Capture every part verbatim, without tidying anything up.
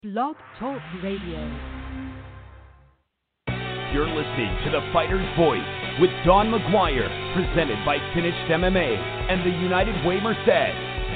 Blog Talk Radio. You're listening to The Fighter's Voice with Don McGuire, presented by Finished M M A and the United Way Merced.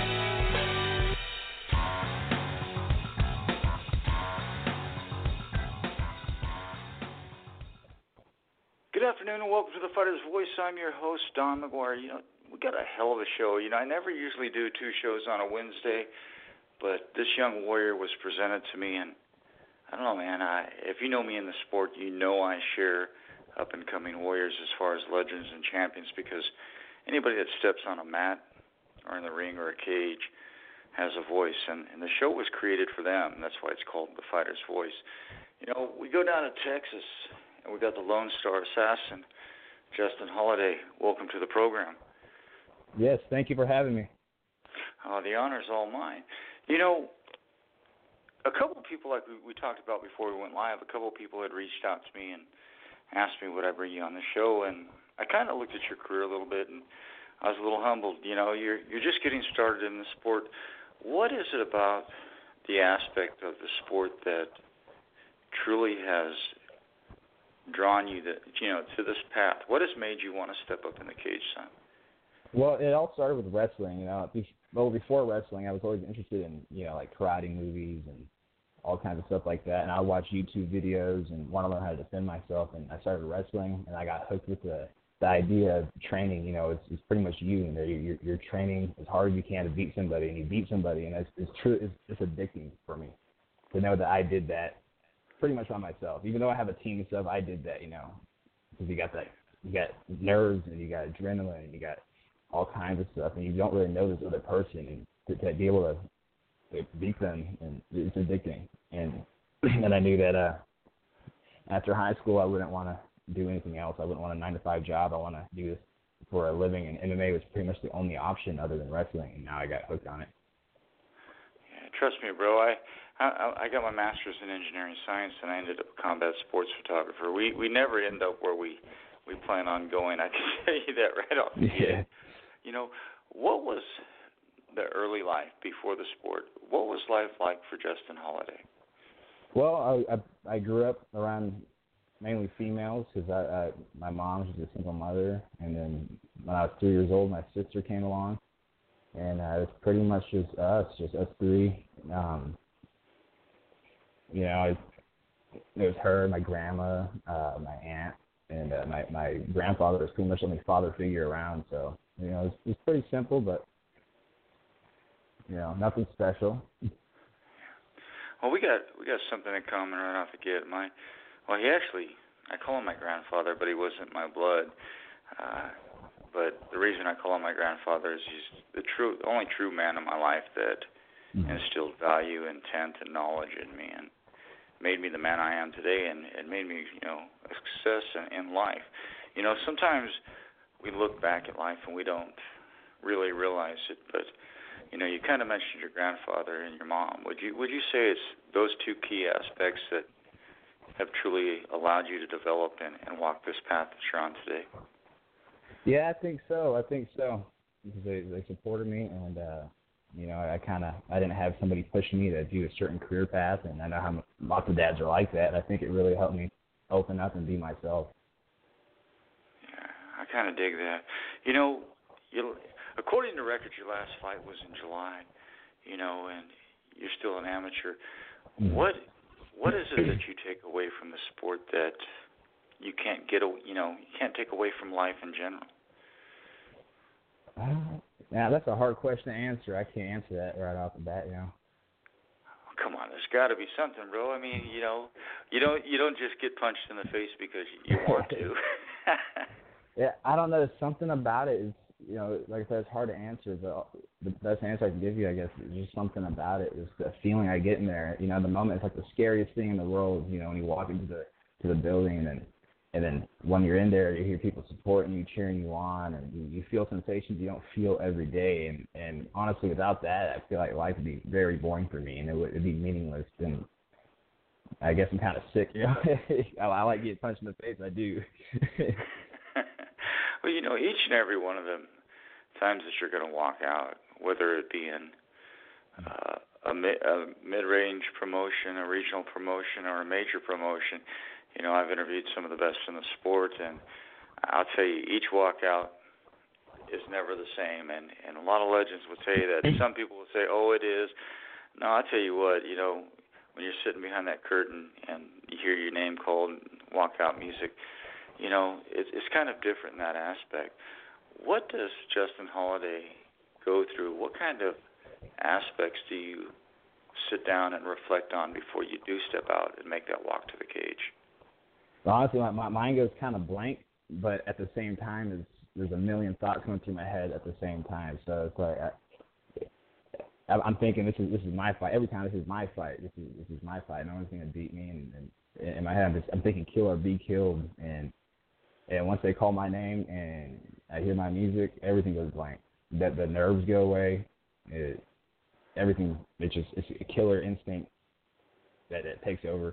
Good afternoon and welcome to The Fighter's Voice. I'm your host, Don McGuire. You know, we got a hell of a show. You know, I never usually do two shows on a Wednesday, but this young warrior was presented to me, and I don't know, man. I, if you know me in the sport, you know I share up-and-coming warriors as far as legends and champions, because anybody that steps on a mat or in the ring or a cage has a voice, and, and the show was created for them, and that's why it's called The Fighter's Voice. You know, we go down to Texas, and we got the Lone Star Assassin, Justin Holiday. Welcome to the program. Yes, thank you for having me. Uh, the honor's all mine. You know, a couple of people, like we, we talked about before we went live, a couple of people had reached out to me and asked me would I bring you on the show, and I kind of looked at your career a little bit, and I was a little humbled. You know, you're you're just getting started in the sport. What is it about the aspect of the sport that truly has drawn you, that you know, to this path? What has made you want to step up in the cage, son? Well, it all started with wrestling. You know, well, before wrestling, I was always interested in, you know, like karate movies and all kinds of stuff like that. And I would watch YouTube videos and want to learn how to defend myself. And I started wrestling, and I got hooked with the the idea of training. You know, it's, it's pretty much you. You know, you're, you're training as hard as you can to beat somebody, and you beat somebody, and it's, it's true. It's, it's addicting for me to know that I did that pretty much on myself. Even though I have a team and stuff, I did that. You know, because you got that, you got nerves and you got adrenaline and you got all kinds of stuff, and you don't really know this other person, and to, to be able to, to beat them, and it's addicting. And and I knew that uh, after high school, I wouldn't want to do anything else. I wouldn't want a nine to five job. I want to do this for a living, and M M A was pretty much the only option other than wrestling. And now I got hooked on it. Yeah, trust me, bro. I, I I got my master's in engineering science, and I ended up a combat sports photographer. We we never end up where we, we plan on going. I can tell you that right off the Yeah. gate. You know, what was the early life before the sport? What was life like for Justin Holiday? Well, I I, I grew up around mainly females because I, I my mom was a single mother, and then when I was three years old, my sister came along, and uh, it was pretty much just us, just us three. Um, you know, it, it was her, my grandma, uh, my aunt, and uh, my my grandfather was pretty much the only father figure around. So you know, it's it's pretty simple, but you know, nothing special. Well, we got we got something in common right off the gate. My, well, he actually, I call him my grandfather, but he wasn't my blood. Uh, but the reason I call him my grandfather is he's the true, only true man in my life that mm-hmm. instilled value, intent, and knowledge in me, and made me the man I am today, and, and made me, you know, a success in, in life. You know, sometimes we look back at life and we don't really realize it, but you know, you kind of mentioned your grandfather and your mom. Would you would you say it's those two key aspects that have truly allowed you to develop and, and walk this path that you're on today? Yeah, I think so. I think so. Because they they supported me, and uh, you know, I kind of I didn't have somebody pushing me to do a certain career path, and I know how lots of dads are like that. And I think it really helped me open up and be myself. Yeah, I kind of dig that. You know, you. According to records, your last fight was in July, you know, and you're still an amateur. What what is it that you take away from the sport that you can't get, you know, you can't take away from life in general? Uh, yeah, that's a hard question to answer. I can't answer that right off the bat, you know. Oh, come on, there's got to be something, bro. I mean, you know, you don't you don't just get punched in the face because you want to. Yeah, I don't know. There's something about it. It's, you know, like I said, it's hard to answer, but the best answer I can give you, I guess, is just something about it. It's the feeling I get in there. You know, the moment, it's like the scariest thing in the world, you know, when you walk into the to the building, and and then when you're in there, you hear people supporting you, cheering you on, and you, you feel sensations you don't feel every day. And, and honestly, without that, I feel like life would be very boring for me, and it would it'd be meaningless. And I guess I'm kind of sick, you know. I, I like getting punched in the face. I do. Well, you know, each and every one of them times that you're going to walk out, whether it be in uh, a, mi- a mid-range promotion, a regional promotion, or a major promotion. You know, I've interviewed some of the best in the sport, and I'll tell you, each walkout is never the same. And, and a lot of legends will tell you that. Some people will say, oh, it is. No, I'll tell you what, you know, when you're sitting behind that curtain and you hear your name called and walkout music, you know, it, it's kind of different in that aspect. What does Justin Holiday go through? What kind of aspects do you sit down and reflect on before you do step out and make that walk to the cage? Honestly, my, my mind goes kind of blank, but at the same time, it's, there's a million thoughts going through my head at the same time. So it's like I, I'm thinking this is this is my fight. Every time this is my fight. This is this is my fight. No one's going to beat me. And, and in my head, I'm just I'm thinking kill or be killed. And and once they call my name and I hear my music, everything goes blank. That the nerves go away. It, everything. It's just it's a killer instinct that it takes over.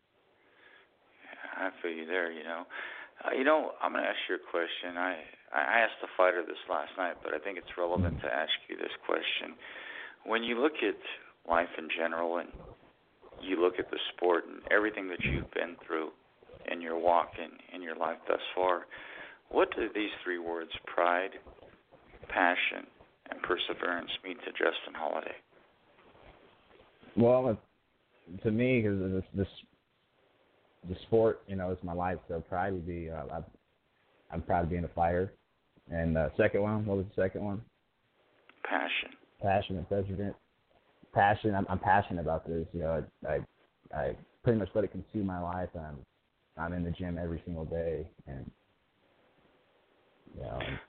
I feel you there, you know. Uh, you know, I'm going to ask you a question. I, I asked the fighter this last night, but I think it's relevant to ask you this question. When you look at life in general and you look at the sport and everything that you've been through in your walk in, in your life thus far, what do these three words, pride, passion, and perseverance, mean to Justin Holiday? Well, to me, because this, this the sport, you know, is my life. So pride would be, uh, I'm, I'm proud of being a fighter. And the uh, second one, what was the second one? Passion. Passion and perseverance. Passion. I'm, I'm passionate about this. You know, I, I, I pretty much let it consume my life. I'm, I'm in the gym every single day, and you know. And,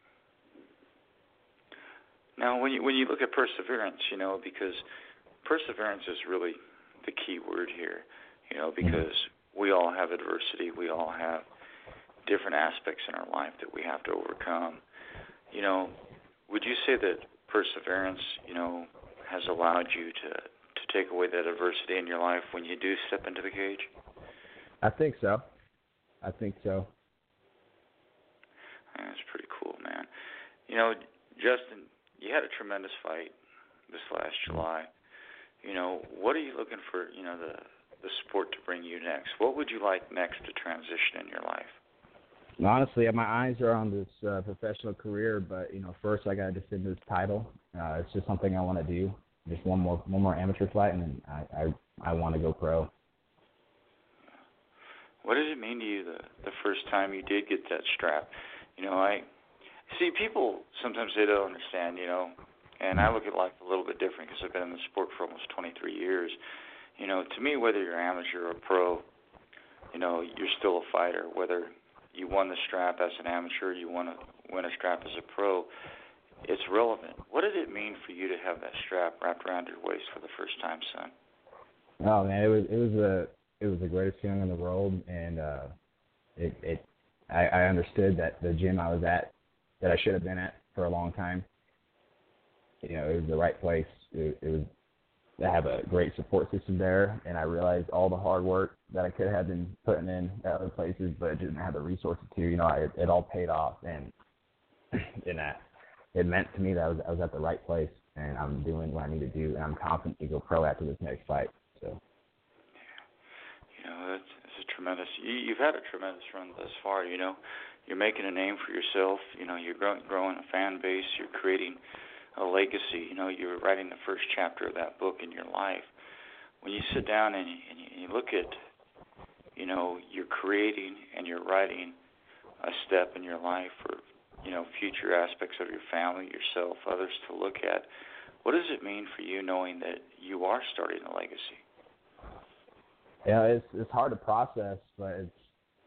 now, when you when you look at perseverance, you know, because perseverance is really the key word here, you know, because mm-hmm. we all have adversity, we all have different aspects in our life that we have to overcome. You know, would you say that perseverance, you know, has allowed you to, to take away that adversity in your life when you do step into the cage? I think so. I think so. That's pretty cool, man. You know, Justin, you had a tremendous fight this last July. You know, what are you looking for, you know, the, the sport to bring you next? What would you like next to transition in your life? Honestly, my eyes are on this uh, professional career, but, you know, first I got to defend this title. Uh, it's just something I want to do. Just one more one more amateur fight, and then I, I, I want to go pro. What did it mean to you the, the first time you did get that strap? You know, I see people sometimes they don't understand, you know, and I look at life a little bit different because I've been in the sport for almost twenty-three years. You know, to me, whether you're amateur or pro, you know, you're still a fighter. Whether you won the strap as an amateur, you won a, win a strap as a pro, it's relevant. What did it mean for you to have that strap wrapped around your waist for the first time, son? Oh man, it was it was a it was the greatest feeling in the world, and uh, it it I, I understood that the gym I was at, that I should have been at for a long time. You know, it was the right place. It, it was I have a great support system there, and I realized all the hard work that I could have been putting in at other places, but I didn't have the resources to. You know, I, it, it all paid off, and and that it meant to me that I was I was at the right place, and I'm doing what I need to do, and I'm confident to go pro after this next fight. So. You know, that's, that's a tremendous. You, you've had a tremendous run thus far. You know, you're making a name for yourself. You know, you're growing, growing a fan base. You're creating a legacy. You know, you're writing the first chapter of that book in your life. When you sit down and you, and you look at, you know, you're creating and you're writing a step in your life for, you know, future aspects of your family, yourself, others to look at. What does it mean for you knowing that you are starting a legacy? Yeah, it's it's hard to process, but it's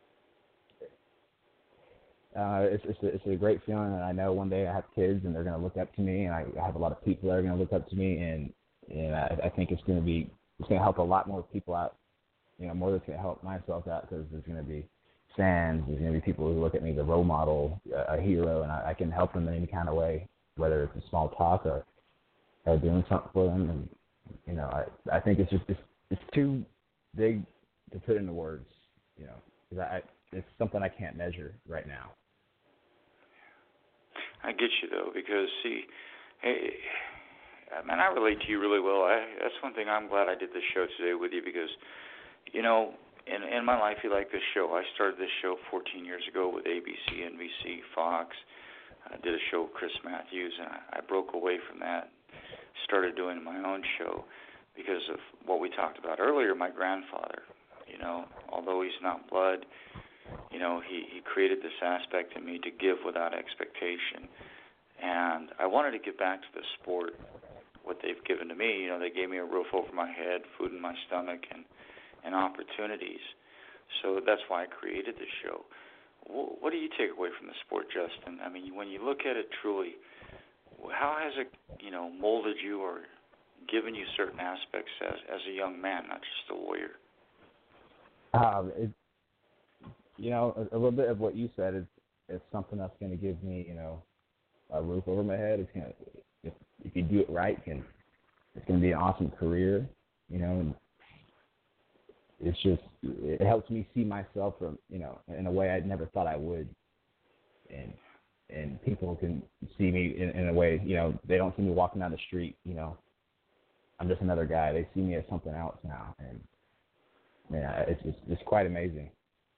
uh, it's it's a, it's a great feeling, and I know one day I have kids, and they're going to look up to me, and I, I have a lot of people that are going to look up to me, and and I, I think it's going to be it's going to help a lot more people out, you know, more than it's going to help myself out, because there's going to be fans, there's going to be people who look at me as a role model, a, a hero, and I, I can help them in any kind of way, whether it's a small talk or or doing something for them, and you know, I I think it's just it's, it's too big to put into words, you know, because I, it's something I can't measure right now. I get you, though, because, see, hey, I mean, I relate to you really well. I, that's one thing I'm glad I did this show today with you because, you know, in in my life, you like this show. I started this show fourteen years ago with A B C, N B C, Fox. I did a show with Chris Matthews, and I, I broke away from that, started doing my own show because of what we talked about earlier. My grandfather, you know, although he's not blood, you know, he, he created this aspect in me to give without expectation. And I wanted to give back to the sport what they've given to me. You know, they gave me a roof over my head, food in my stomach, and, and opportunities. So that's why I created the show. What do you take away from the sport, Justin? I mean, when you look at it truly, how has it, you know, molded you or given you certain aspects as as a young man, not just a warrior? Um, it, you know, a, a little bit of what you said is is something that's going to give me, you know, a roof over my head. It's gonna, if if you do it right, can it's going to be an awesome career, you know. And it's just, it helps me see myself from, you know, in a way I never thought I would. And and people can see me in, in a way, you know, they don't see me walking down the street, you know. I'm just another guy. They see me as something else now. And, yeah, it's just, it's quite amazing.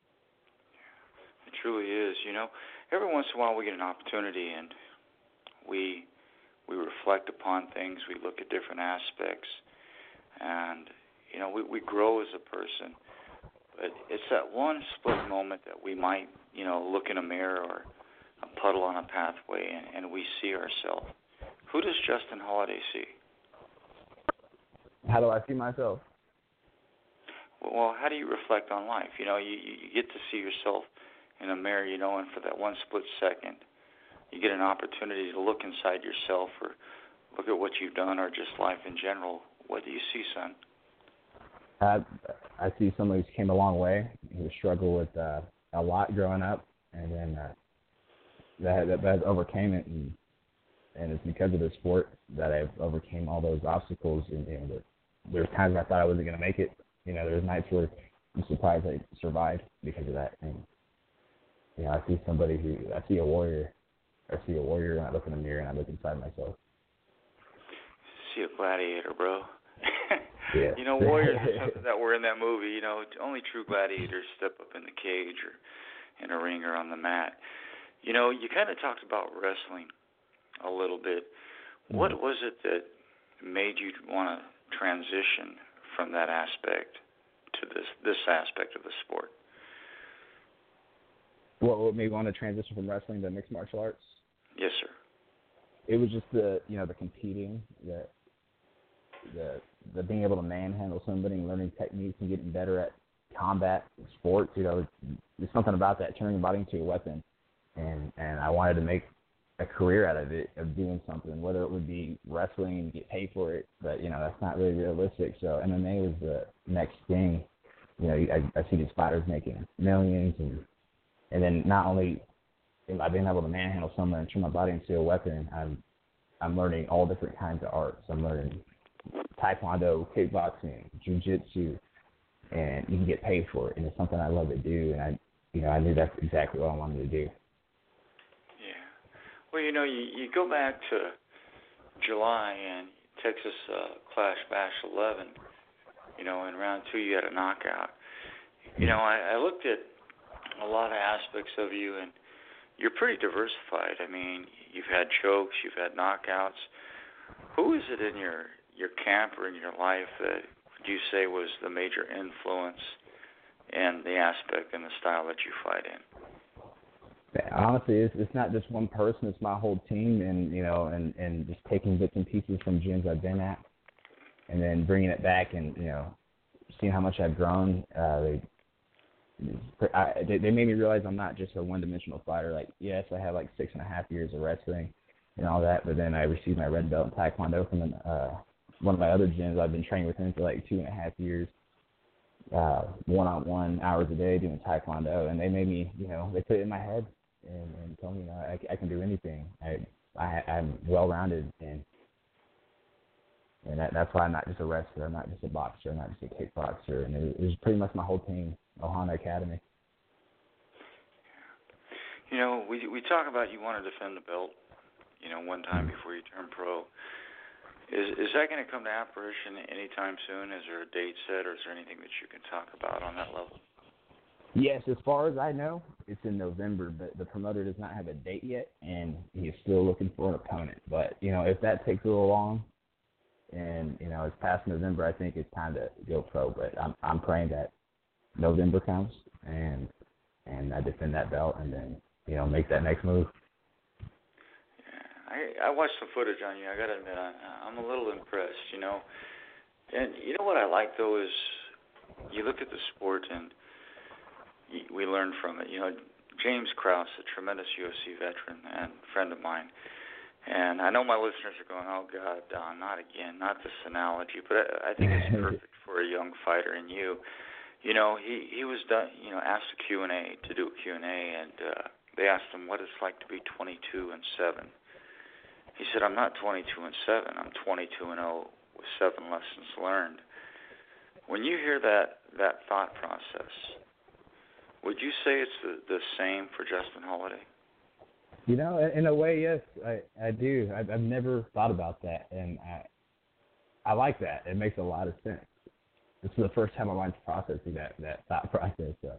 It truly is, you know. Every once in a while we get an opportunity and we we reflect upon things. We look at different aspects. And, you know, we, we grow as a person, but it's that one split moment that we might, you know, look in a mirror or a puddle on a pathway and, and we see ourselves. Who does Justin Holiday see? How do I see myself? Well, how do you reflect on life? You know, you, you get to see yourself in a mirror, you know, and for that one split second, you get an opportunity to look inside yourself or look at what you've done or just life in general. What do you see, son? I, I see somebody who's came a long way, who struggled with uh, a lot growing up, and then uh, that, that that overcame it, and and it's because of the sport that I've overcame all those obstacles. And you know, the, there were times I thought I wasn't going to make it. You know, there was nights where I'm surprised I survived because of that. And you know, I see somebody who I see a warrior. I see a warrior, and I look in the mirror, and I look inside myself. See a gladiator, bro. Yeah. You know, warriors are something that were in that movie. You know, only true gladiators step up in the cage or in a ring or on the mat. You know, you kind of talked about wrestling a little bit. Mm-hmm. What was it that made you want to transition from that aspect to this this aspect of the sport? What, what made me want to transition from wrestling to mixed martial arts? Yes, sir. It was just the, you know, the competing, the the the being able to manhandle somebody and learning techniques and getting better at combat sports. You know, there's something about that, turning your body into a weapon. And and I wanted to make a career out of it, of doing something, whether it would be wrestling and get paid for it. But, you know, that's not really realistic. So M M A was the next thing. You know, I, I see these fighters making millions. And, and then not only am I being able to manhandle someone and turn my body into a weapon, I'm I'm learning all different kinds of arts. I'm learning Taekwondo, kickboxing, jiu-jitsu, and you can get paid for it. And it's something I love to do. And I, you know, I knew that's exactly what I wanted to do. Yeah. Well, you know, you, you go back to July and Texas uh, Clash Bash eleven. You know, in round two you had a knockout. You know, I, I looked at a lot of aspects of you, and you're pretty diversified. I mean, you've had chokes, you've had knockouts. Who is it in your your camp or in your life that would you say was the major influence in the aspect and the style that you fight in? Honestly, it's, it's not just one person; it's my whole team, and you know, and, and just taking bits and pieces from gyms I've been at, and then bringing it back, and you know, seeing how much I've grown. Uh, they, I, they they made me realize I'm not just a one-dimensional fighter. Like, yes, I have like six and a half years of wrestling and all that, but then I received my red belt in Taekwondo from an, uh, one of my other gyms. I've been training with him for like two and a half years, uh, one-on-one hours a day doing Taekwondo, and they made me, you know, they put it in my head and, and told me, you know, I, I can do anything. I, I I'm well-rounded, and and that, that's why I'm not just a wrestler. I'm not just a boxer. I'm not just a kickboxer. And it, it was pretty much my whole team, Ohana Academy. You know, we we talk about you want to defend the belt, you know, one time before you turn pro. Is is that going to come to apparition anytime soon? Is there a date set, or is there anything that you can talk about on that level? Yes, as far as I know, it's in November, but the promoter does not have a date yet, and he's still looking for an opponent. But, you know, if that takes a little long and, you know, it's past November, I think it's time to go pro. But I'm I'm praying that November comes and and I defend that belt and then, you know, make that next move. Yeah, I, I watched some footage on you. I got to admit, I, I'm a little impressed, you know. And you know what I like, though, is you look at the sport and we learn from it. You know, James Krause, a tremendous U F C veteran and friend of mine, and I know my listeners are going, oh, God, Don, not again, not this analogy, but I, I think it's perfect for a young fighter in you. You know, he, he was done, you know, asked a Q and A to do a Q and A, and uh, they asked him what it's like to be twenty-two and seven. He said, I'm not twenty-two and seven, I'm twenty-two and oh with seven lessons learned. When you hear that, that thought process, would you say it's the, the same for Justin Holiday? You know, in a way, yes, I, I do. I've, I've never thought about that, and I I like that. It makes a lot of sense. This is the first time I'm processing that, that thought process. So.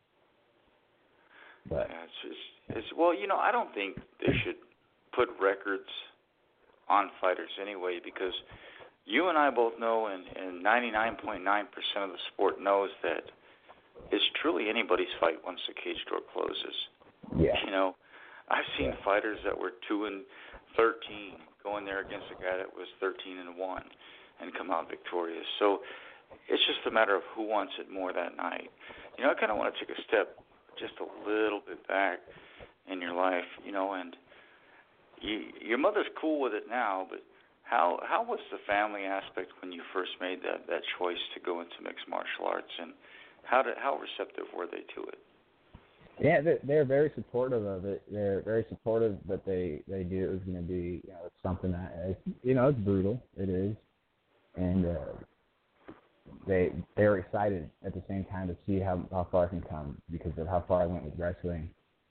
But yeah, it's just, it's, well, you know, I don't think they should put records on fighters anyway, because you and I both know, and, and ninety-nine point nine percent of the sport knows that it's truly anybody's fight once the cage door closes. Yeah. You know, I've seen yeah. fighters that were two and thirteen go in there against a guy that was thirteen and one and come out victorious. So it's just a matter of who wants it more that night. You know, I kind of want to take a step just a little bit back in your life, you know, and you, your mother's cool with it now, but how how was the family aspect when you first made that, that choice to go into mixed martial arts, and how did, how receptive were they to it? Yeah, they're, they're very supportive of it. They're very supportive, but they, they knew it was going to be, you know, it's something that, it's, you know, it's brutal. It is. And uh, they they were excited at the same time to see how, how far I can come because of how far I went with wrestling.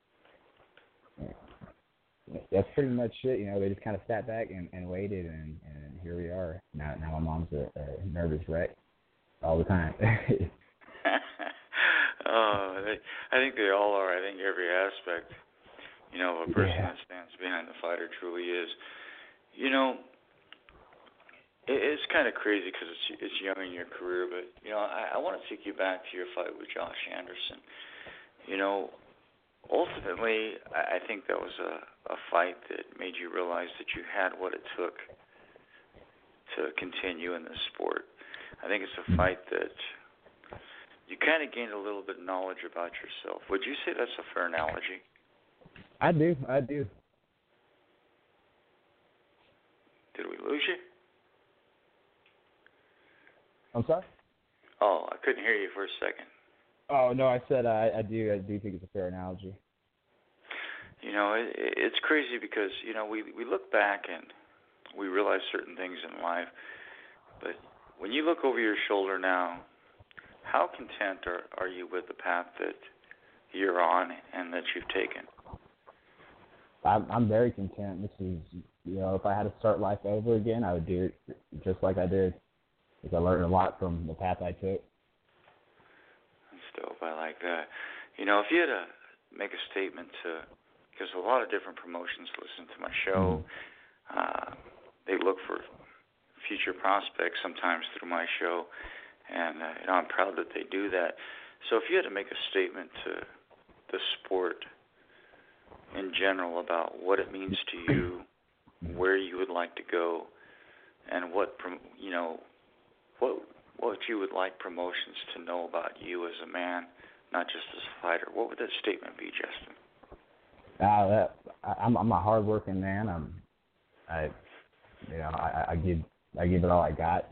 Yeah. That's pretty much it. You know, they just kind of sat back and, and waited, and, and here we are. Now, now my mom's a, a nervous wreck all the time. Oh, they, I think they all are. I think every aspect, you know, of a person yeah. that stands behind the fighter truly is. You know, it, it's kind of crazy because it's it's young in your career, but, you know, I, I want to take you back to your fight with Josh Anderson. You know, ultimately, I, I think that was a, a fight that made you realize that you had what it took to continue in this sport. I think it's a fight that you kind of gained a little bit of knowledge about yourself. Would you say that's a fair analogy? I do. I do. Did we lose you? I'm sorry? Oh, I couldn't hear you for a second. Oh, no, I said I, I do. I do think it's a fair analogy. You know, it, it's crazy because, you know, we, we look back and we realize certain things in life. But when you look over your shoulder now, how content are, are you with the path that you're on and that you've taken? I'm, I'm very content. This is, you know, if I had to start life over again, I would do it just like I did, because I learned a lot from the path I took. That's dope. I like that. You know, if you had to make a statement to, because a lot of different promotions listen to my show, mm-hmm. uh, they look for future prospects sometimes through my show. And uh, you know, I'm proud that they do that. So if you had to make a statement to the sport in general about what it means to you, where you would like to go, and what you know, what what you would like promotions to know about you as a man, not just as a fighter, what would that statement be, Justin? Uh, that, I, I'm I'm a hardworking man. I'm I you know I, I give I give it all I got.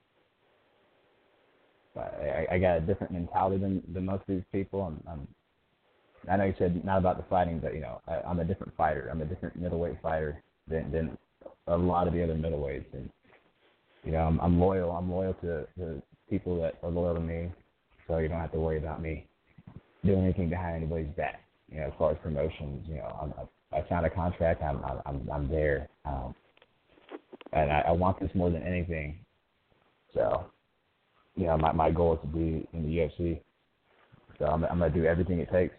I, I got a different mentality than, than most of these people. I'm, I'm, I know you said not about the fighting, but, you know, I, I'm a different fighter. I'm a different middleweight fighter than, than a lot of the other middleweights. And, you know, I'm, I'm loyal. I'm loyal to the people that are loyal to me, so you don't have to worry about me doing anything behind anybody's back. You know, as far as promotions, you know, I'm, I, I signed a contract. I'm, I'm, I'm there. Um, and I, I want this more than anything. So, you know, my my goal is to be in the U F C. So I'm I'm gonna do everything it takes.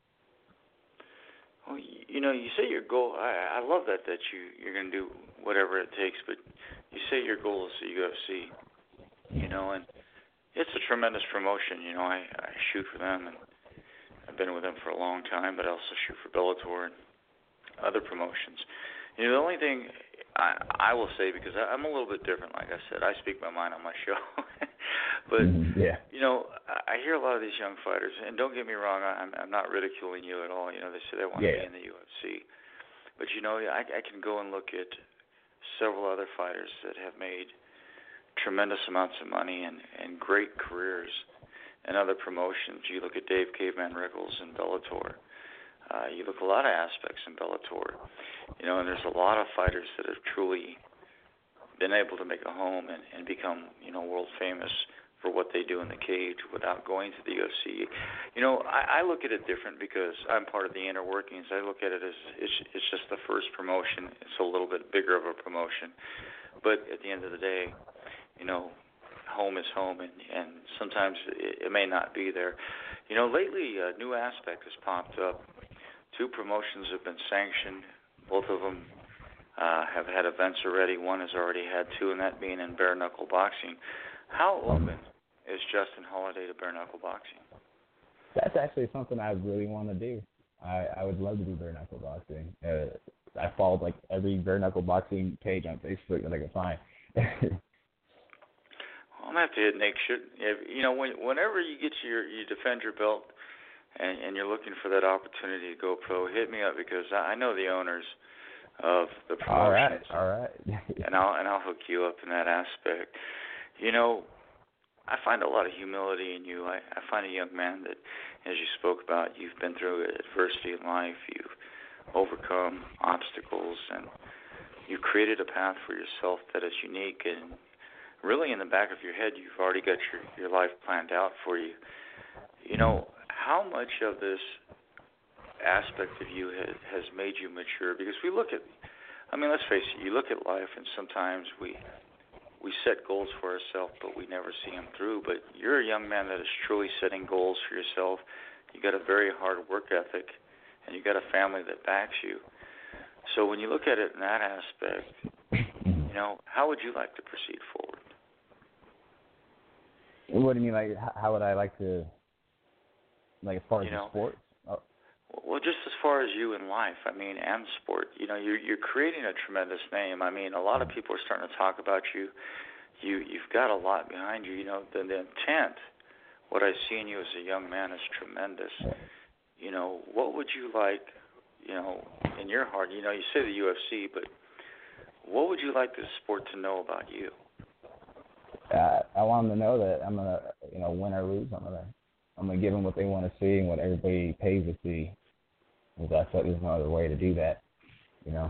Well, you know, you say your goal. I, I love that that you you're gonna do whatever it takes. But you say your goal is the U F C. You know, and it's a tremendous promotion. You know, I, I shoot for them, and I've been with them for a long time. But I also shoot for Bellator and other promotions. You know, the only thing I, I will say, because I, I'm a little bit different, like I said, I speak my mind on my show. But, mm-hmm, yeah. you know, I, I hear a lot of these young fighters, and don't get me wrong, I'm, I'm not ridiculing you at all. You know, they say they want yeah. to be in the U F C. But, you know, I, I can go and look at several other fighters that have made tremendous amounts of money and, and great careers in other promotions. You look at Dave Caveman Rickles in Bellator. Uh, you look at a lot of aspects in Bellator, you know, and there's a lot of fighters that have truly been able to make a home and, and become, you know, world famous for what they do in the cage without going to the U F C. You know, I, I look at it different because I'm part of the inner workings. I look at it as it's, it's just the first promotion. It's a little bit bigger of a promotion. But at the end of the day, you know, home is home, and, and sometimes it, it may not be there. You know, lately a new aspect has popped up. Two promotions have been sanctioned. Both of them uh, have had events already. One has already had two, and that being in bare-knuckle boxing. How open is Justin Holiday to bare-knuckle boxing? That's actually something I really want to do. I, I would love to do bare-knuckle boxing. Uh, I followed, like, every bare-knuckle boxing page on Facebook that I could find. I'm going to have to hit Nick. You know, when, whenever you get your, you defend your belt, And, and you're looking for that opportunity to go pro, hit me up, because I know the owners of the promotions. All right, all right. and I'll and I'll hook you up in that aspect. You know, I find a lot of humility in you. I, I find a young man that, as you spoke about, you've been through adversity in life. You've overcome obstacles, and you've created a path for yourself that is unique. And really, in the back of your head, you've already got your, your life planned out for you. You know, how much of this aspect of you has, has made you mature? Because we look at, I mean, let's face it, you look at life, and sometimes we we set goals for ourselves, but we never see them through. But you're a young man that is truly setting goals for yourself. You got a very hard work ethic, and you got a family that backs you. So when you look at it in that aspect, you know, how would you like to proceed forward? What do you mean, like, how would I like to... Like, as far as you know, the sport? Oh. Well, just as far as you in life, I mean, and sport. You know, you're, you're creating a tremendous name. I mean, a lot of people are starting to talk about you. You, you've got a lot behind you. You know, the, the intent, what I see in you as a young man is tremendous. You know, what would you like, you know, in your heart? You know, you say the U F C, but what would you like the sport to know about you? Uh, I want them to know that I'm going to, you know, win or lose, I'm going to I'm going to give them what they want to see and what everybody pays to see. Because I thought there's no other way to do that, you know.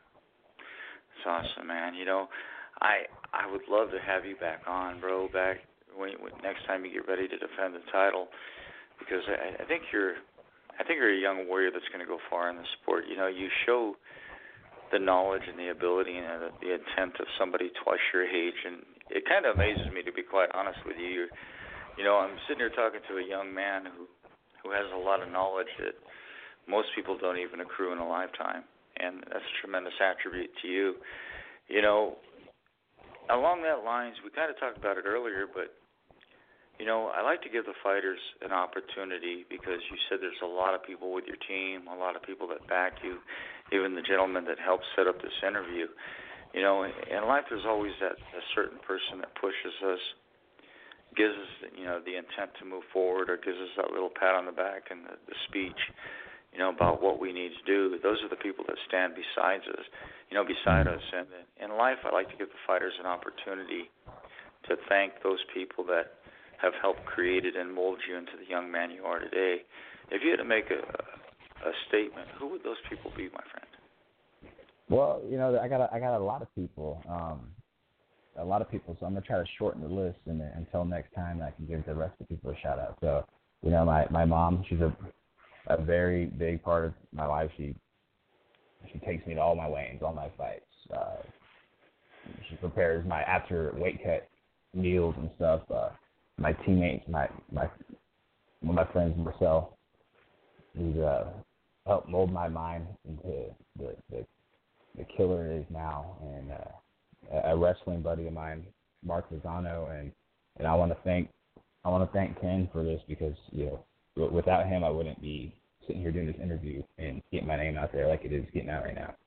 It's awesome, man. You know, I I would love to have you back on, bro, back when, when next time you get ready to defend the title, because I, I think you're I think you're a young warrior that's going to go far in the sport. You know, you show the knowledge and the ability and the, the intent of somebody twice your age, and it kind of amazes me, to be quite honest with you. You're, You know, I'm sitting here talking to a young man who, who has a lot of knowledge that most people don't even accrue in a lifetime, and that's a tremendous attribute to you. You know, along that lines, we kind of talked about it earlier, but, you know, I like to give the fighters an opportunity, because you said there's a lot of people with your team, a lot of people that back you, even the gentleman that helped set up this interview. You know, in life there's always that a certain person that pushes us, gives us, you know, the intent to move forward, or gives us that little pat on the back and the, the speech, you know, about what we need to do. Those are the people that stand beside us, you know, beside us. And in life, I like to give the fighters an opportunity to thank those people that have helped create it and mold you into the young man you are today. If you had to make a, a statement, who would those people be, my friend? Well, you know, I got a, I got a lot of people. Um, a lot of people, so I'm going to try to shorten the list, and then, until next time I can give the rest of the people a shout-out. So, you know, my, my mom, she's a a very big part of my life. She she takes me to all my weigh-ins, all my fights. Uh, she prepares my after weight cut meals and stuff. Uh, my teammates, my my one of my friends, Marcel, who's uh, helped mold my mind into the the, the killer it is now, and uh, a wrestling buddy of mine, Mark Lozano, and and I want to thank I want to thank Ken for this because you know without him I wouldn't be sitting here doing this interview and getting my name out there like it is getting out right now.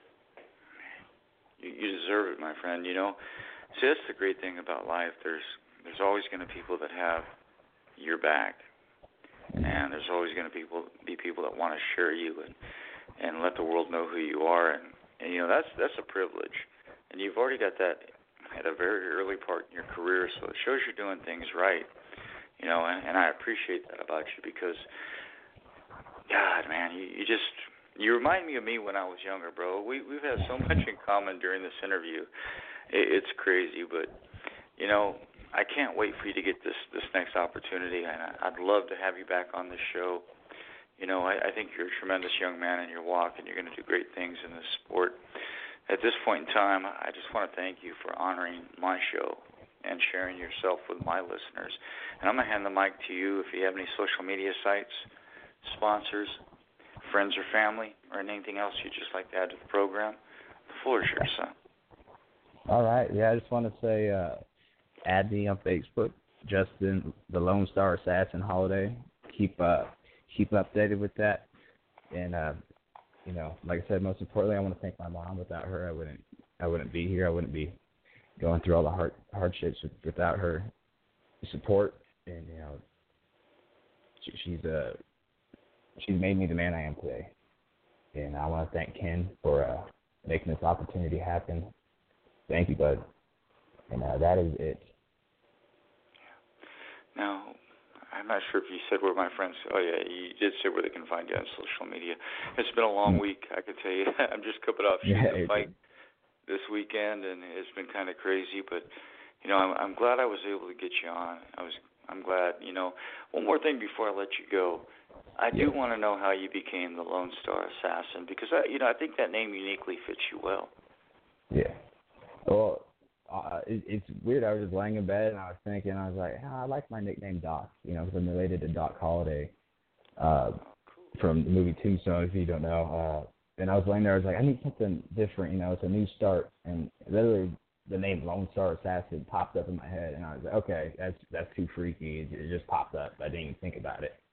You, you deserve it, my friend. You know, see, that's the great thing about life. There's there's always going to be people that have your back, and there's always going to people be people that want to share you and and let the world know who you are, and, and you know that's that's a privilege, and you've already got that at a very early part in your career, so it shows you're doing things right, you know, and, and I appreciate that about you because, God, man, you, you just, you remind me of me when I was younger, bro. We, we've had so much in common during this interview. It, it's crazy, but, you know, I can't wait for you to get this, this next opportunity, and I, I'd love to have you back on the show. You know, I, I think you're a tremendous young man in your walk, and you're going to do great things in this sport. At this point in time, I just want to thank you for honoring my show and sharing yourself with my listeners. And I'm going to hand the mic to you if you have any social media sites, sponsors, friends or family, or anything else you'd just like to add to the program. The floor is yours, son. All right. Yeah, I just want to say uh, add me on Facebook, Justin, the Lone Star Assassin Holiday. Keep, uh, keep updated with that. And, uh, you know, like I said, most importantly, I want to thank my mom. Without her, I wouldn't, I wouldn't be here. I wouldn't be going through all the hard hardships without her support. And you know, she, she's uh, she's made me the man I am today. And I want to thank Ken for uh, making this opportunity happen. Thank you, bud. And uh, that is it. Now, I'm not sure if you said where my friends. Oh yeah, you did say where they can find you on social media. It's been a long week, I could tell you. I'm just coming off shooting yeah, the fight this weekend, and it's been kind of crazy. But you know, I'm, I'm glad I was able to get you on. I was. I'm glad. You know, one more thing before I let you go. I do yeah. want to know how you became the Lone Star Assassin because I, you know, I think that name uniquely fits you well. Yeah. Well. Uh, it, it's weird. I was just laying in bed and I was thinking, I was like, oh, I like my nickname Doc, you know, because I'm related to Doc Holliday uh, from the movie Tombstone, if you don't know. Uh, and I was laying there, I was like, I need something different, you know, it's a new start. And literally the name Lone Star Assassin popped up in my head, and I was like, okay, that's that's too freaky. It, it just popped up. I didn't even think about it.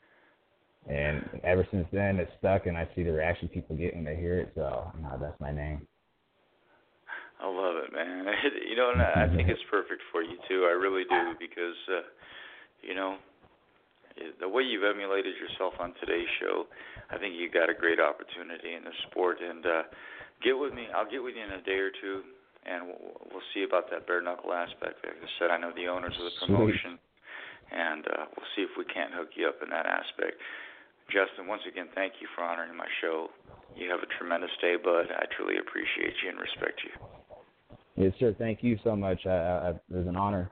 And ever since then, it's stuck, and I see the reaction people get when they hear it, so no, that's my name. I love it, man. You know, and I think it's perfect for you, too. I really do because, uh, you know, the way you've emulated yourself on today's show, I think you got a great opportunity in the sport. And uh, get with me. I'll get with you in a day or two, and we'll, we'll see about that bare-knuckle aspect. Like I said, I know the owners of the promotion, and uh, we'll see if we can't hook you up in that aspect. Justin, once again, thank you for honoring my show. You have a tremendous day, bud. I truly appreciate you and respect you. Yes, sir. Thank you so much. I, I, it was an honor.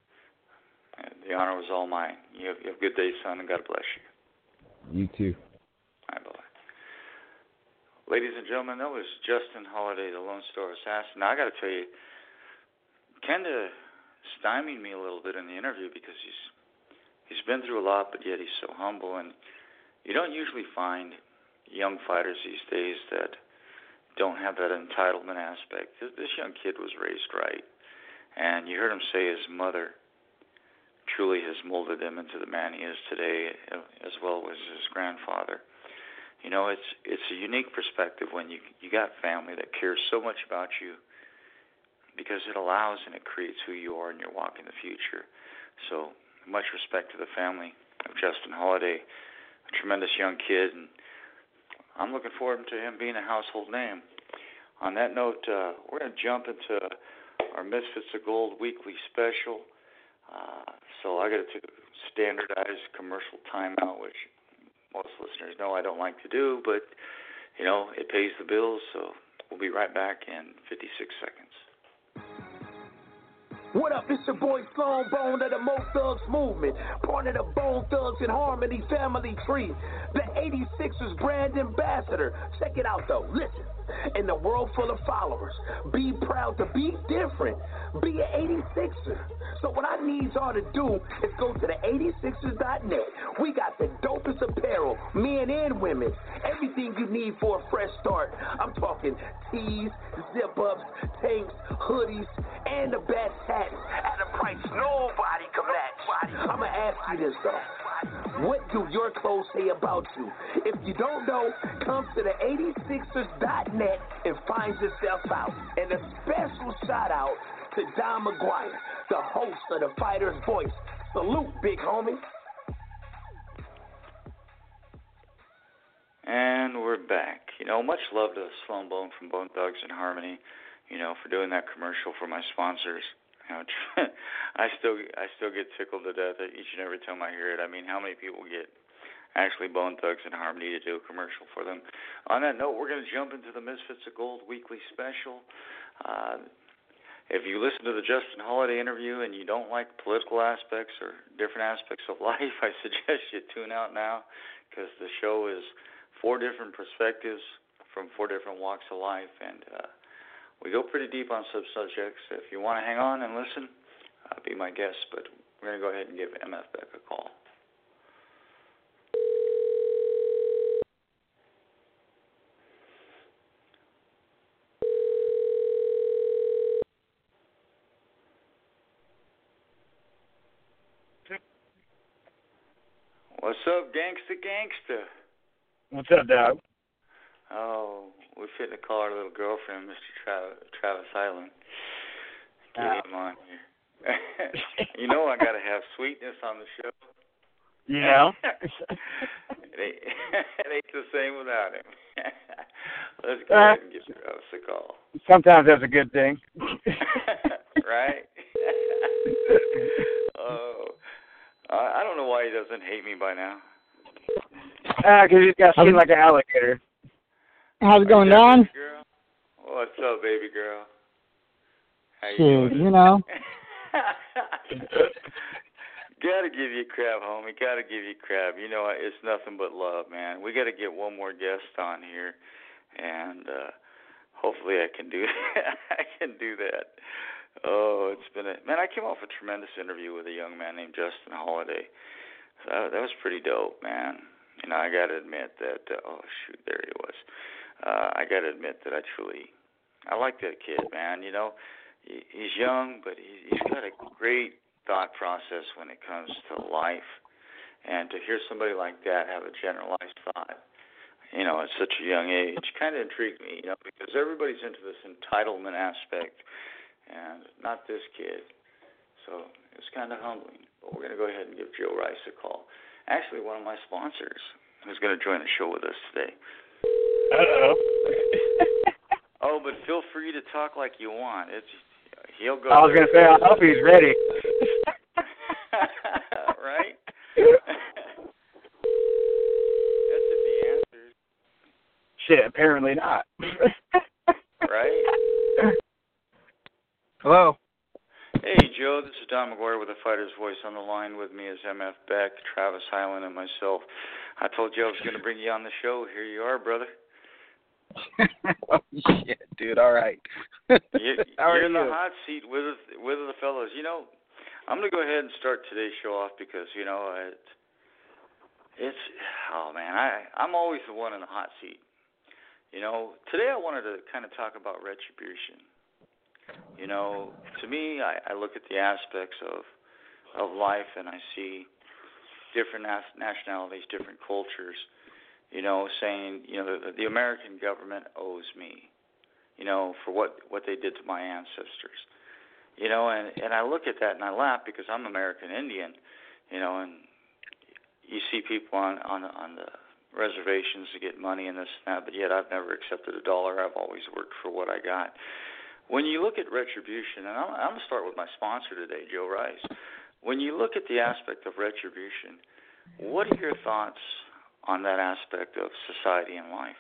The honor was all mine. You have, you have a good day, son, and God bless you. You too. All right, bye. Ladies and gentlemen, that was Justin Holiday, the Lone Star Assassin. Now, I got to tell you, kind of stymied me a little bit in the interview because he's he's been through a lot, but yet he's so humble. And you don't usually find young fighters these days that don't have that entitlement aspect. This young kid was raised right, and you heard him say his mother truly has molded him into the man he is today, as well as his grandfather. You know, it's it's a unique perspective when you you got family that cares so much about you because it allows and it creates who you are in your walk in the future. So much respect to the family of Justin Holiday, a tremendous young kid, and I'm looking forward to him being a household name. On that note, uh, we're going to jump into our Misfits of Gold weekly special. Uh, so I got to take a standardized commercial timeout, which most listeners know I don't like to do, but, you know, it pays the bills, so we'll be right back in fifty-six seconds. What up, it's your boy Sloan Bone of the Mo Thugs Movement, part of the Bone Thugs and Harmony family tree, the eighty-sixers brand ambassador. Check it out though, listen. In a world full of followers, be proud to be different. Be an eighty-sixer. So what I need y'all to do is go to the eighty-sixers dot net. We got the dopest apparel, men and women. Everything you need for a fresh start. I'm talking tees, zip-ups, tanks, hoodies, and the best hats at a price nobody can match. I'm going to ask you this though. What do your clothes say about you? If you don't know, come to the eighty-sixers dot net and find yourself out. And a special shout out to Don McGuire, the host of the Fighter's Voice. Salute, big homie. And we're back. You know, much love to Sloan Bone from Bone Thugs and Harmony, you know, for doing that commercial for my sponsors. You know, I still I still get tickled to death each and every time I hear it. I mean, how many people get actually Bone Thugs and Harmony to do a commercial for them? On that note, we're going to jump into the Misfits of Gold weekly special. Uh, if you listen to the Justin Holiday interview and you don't like political aspects or different aspects of life, I suggest you tune out now, because the show is four different perspectives from four different walks of life, and uh, we go pretty deep on some subjects. If you want to hang on and listen, uh, be my guest, but we're going to go ahead and give M F Beck a call. What's up, gangsta gangsta? What's up, dog? Oh, we're fitting to call our little girlfriend, Mister Travis, Travis Island. Get Oh. him on here. You know I got to have sweetness on the show. You know? it, ain't, it ain't the same without him. Let's go uh, ahead and give Travis a call. Sometimes that's a good thing. Right? Oh, uh, I don't know why he doesn't hate me by now. Ah, uh, because he's got skin like an alligator. How's it going, Don? Girl? What's up, baby girl? How you Shoot, doing? you know. Gotta give you crap, homie. Gotta give you crap. You know, it's nothing but love, man. We gotta get one more guest on here, and uh, hopefully I can do that. I can do that. Oh, it's been a man. I came off a tremendous interview with a young man named Justin Holiday. So that, that was pretty dope, man. You know, I gotta admit that. Uh, oh shoot, there he was. Uh, I gotta admit that I truly, I like that kid, man. You know, he, he's young, but he, he's got a great thought process when it comes to life. And to hear somebody like that have a generalized thought, you know, at such a young age, kind of intrigued me. You know, because everybody's into this entitlement aspect. And not this kid. So it was kind of humbling. But we're going to go ahead and give Joe Rice a call. Actually, one of my sponsors who's going to join the show with us today. Uh-oh. Oh, but feel free to talk like you want. It's He'll go. I was going to say, I hope he's ready. Right? That's if he answers. Shit, apparently not. Right? Hello. Hey, Joe, this is Don McGuire with the Fighter's Voice. On the line with me is M F Beck, Travis Hyland, and myself. I told you I was going to bring you on the show. Here you are, brother. Oh, shit, dude. All right. you, you're in the hot seat with with the fellows. You know, I'm going to go ahead and start today's show off because, you know, it, it's, oh, man, I, I'm always the one in the hot seat. You know, today I wanted to kind of talk about retribution. You know, to me, I, I look at the aspects of of life, and I see different nas- nationalities, different cultures, you know, saying, you know, the, the American government owes me, you know, for what, what they did to my ancestors. You know, and, and I look at that and I laugh because I'm American Indian, you know, and you see people on, on, on the reservations to get money and this and that, but yet I've never accepted a dollar. I've always worked for what I got. When you look at retribution, and I'm, I'm going to start with my sponsor today, Joe Rice. When you look at the aspect of retribution, what are your thoughts on that aspect of society and life?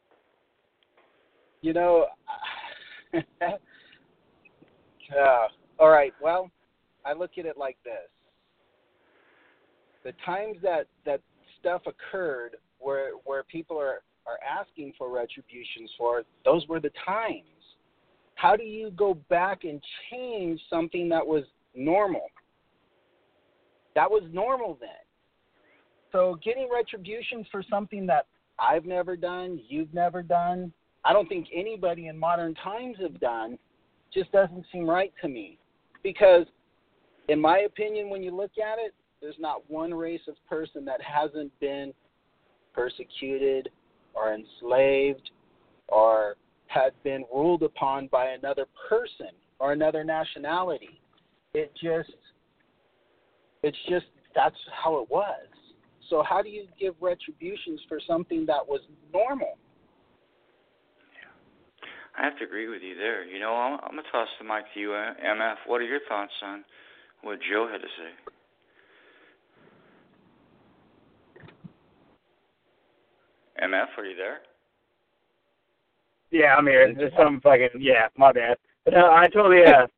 You know, uh, All right, well, I look at it like this. The times that, that stuff occurred where where people are, are asking for retributions for, those were the times. How do you go back and change something that was normal? That was normal then. So getting retributions for something that I've never done, you've never done, I don't think anybody in modern times have done, just doesn't seem right to me. Because in my opinion, when you look at it, there's not one race of person that hasn't been persecuted or enslaved or had been ruled upon by another person or another nationality. It just, it's just, that's how it was. So how do you give retributions for something that was normal? I have to agree with you there. You know, I'm, I'm going to toss the mic to you, M F. What are your thoughts on what Joe had to say? M F, are you there? Yeah, I'm here. There's some fucking, yeah, my bad. But uh, I totally, uh,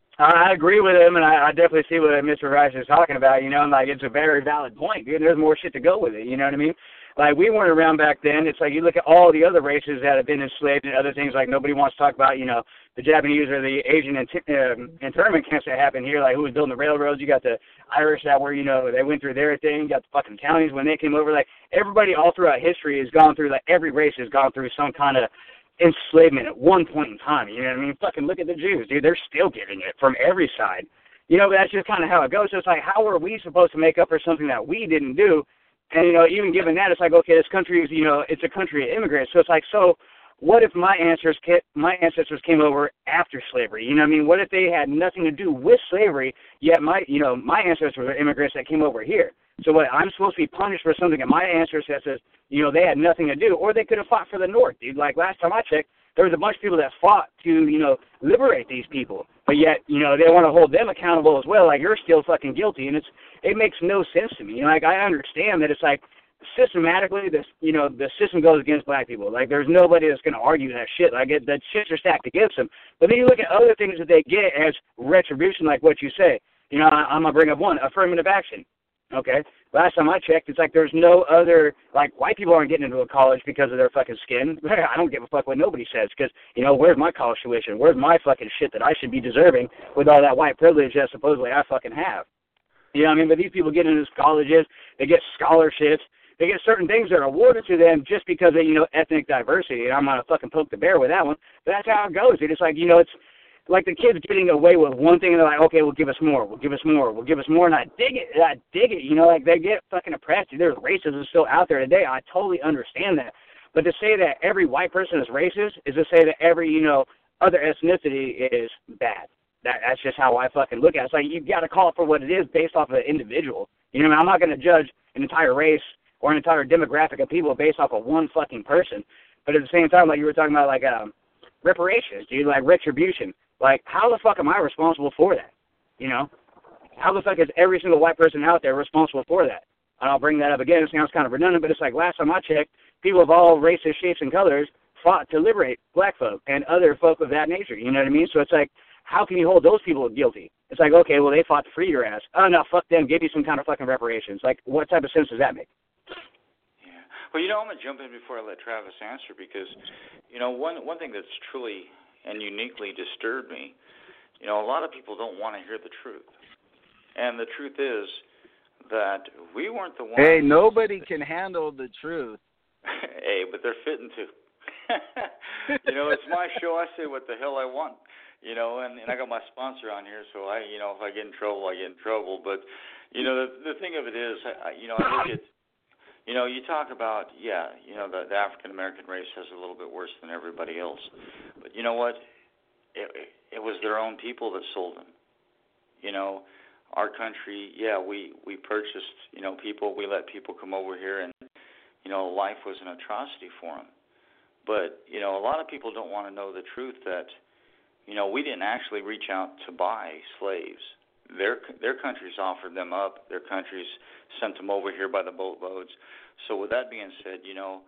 I agree with him, and I, I definitely see what Mister Rice is talking about, you know, and, like, it's a very valid point, dude. There's more shit to go with it, you know what I mean? Like, we weren't around back then. It's like you look at all the other races that have been enslaved and other things, like nobody wants to talk about, you know, the Japanese or the Asian inter- um, internment camps that happened here, like who was building the railroads. You got the Irish that were, you know, they went through their thing. You got the fucking Italians when they came over. Like, everybody all throughout history has gone through, like, every race has gone through some kind of enslavement at one point in time. You know what I mean? Fucking look at the Jews, dude. They're still getting it from every side. You know, that's just kind of how it goes. So it's like, how are we supposed to make up for something that we didn't do? And, you know, even given that, it's like, okay, this country is, you know, it's a country of immigrants. So it's like, so what if my ancestors came, my ancestors came over after slavery? You know what I mean? What if they had nothing to do with slavery, yet my, you know, my ancestors were immigrants that came over here? So what, I'm supposed to be punished for something that my ancestors, you know, they had nothing to do, or they could have fought for the North, dude. Like, last time I checked, there was a bunch of people that fought to, you know, liberate these people. But yet, you know, they want to hold them accountable as well. Like, you're still fucking guilty. And it's, it makes no sense to me. You know, like, I understand that it's like, systematically, this, you know, the system goes against black people. Like, there's nobody that's going to argue that shit. Like, it, the shits are stacked against them. But then you look at other things that they get as retribution, like what you say. You know, I, I'm going to bring up one, affirmative action. Okay? Last time I checked, it's like there's no other, like, white people aren't getting into a college because of their fucking skin. I don't give a fuck what nobody says because, you know, where's my college tuition? Where's my fucking shit that I should be deserving with all that white privilege that supposedly I fucking have? You know what I mean? But these people get into colleges, they get scholarships, they get certain things that are awarded to them just because of, you know, ethnic diversity. And I'm going to fucking poke the bear with that one. But that's how it goes. It's like, you know, it's like the kids getting away with one thing and they're like, okay, well, give us more. We'll give us more. We'll give us more. And I dig it. I dig it. You know, like they get fucking oppressed. There's racism still out there today. I totally understand that. But to say that every white person is racist is to say that every, you know, other ethnicity is bad. That, that's just how I fucking look at it. It's like you've got to call it for what it is based off of an individual. You know what I mean? I'm not going to judge an entire race or an entire demographic of people based off of one fucking person. But at the same time, like you were talking about, like um, reparations, dude, like retribution. Like, how the fuck am I responsible for that? You know? How the fuck is every single white person out there responsible for that? And I'll bring that up again. It sounds kind of redundant, but it's like last time I checked, people of all races, shapes, and colors fought to liberate black folk and other folk of that nature. You know what I mean? So it's like, how can you hold those people guilty? It's like, okay, well, they fought to free your ass. Oh, no, fuck them. Give you some kind of fucking reparations. Like, what type of sense does that make? Yeah. Well, you know, I'm going to jump in before I let Travis answer because, you know, one one thing that's truly and uniquely disturbed me, you know, a lot of people don't want to hear the truth. And the truth is that we weren't the ones. Hey, nobody can handle the truth. Hey, but they're fitting to. You know, it's my show. I say what the hell I want. You know, and, and I got my sponsor on here, so I, you know, if I get in trouble, I get in trouble. But, you know, the the thing of it is, I, you know, I look at, you know, you talk about, yeah, you know, the, the African-American race has a little bit worse than everybody else. But you know what? It, it, it was their own people that sold them. You know, our country, yeah, we, we purchased, you know, people, we let people come over here, and, you know, life was an atrocity for them. But, you know, a lot of people don't want to know the truth that, you know, we didn't actually reach out to buy slaves. Their their countries offered them up. Their countries sent them over here by the boatloads. So with that being said, you know,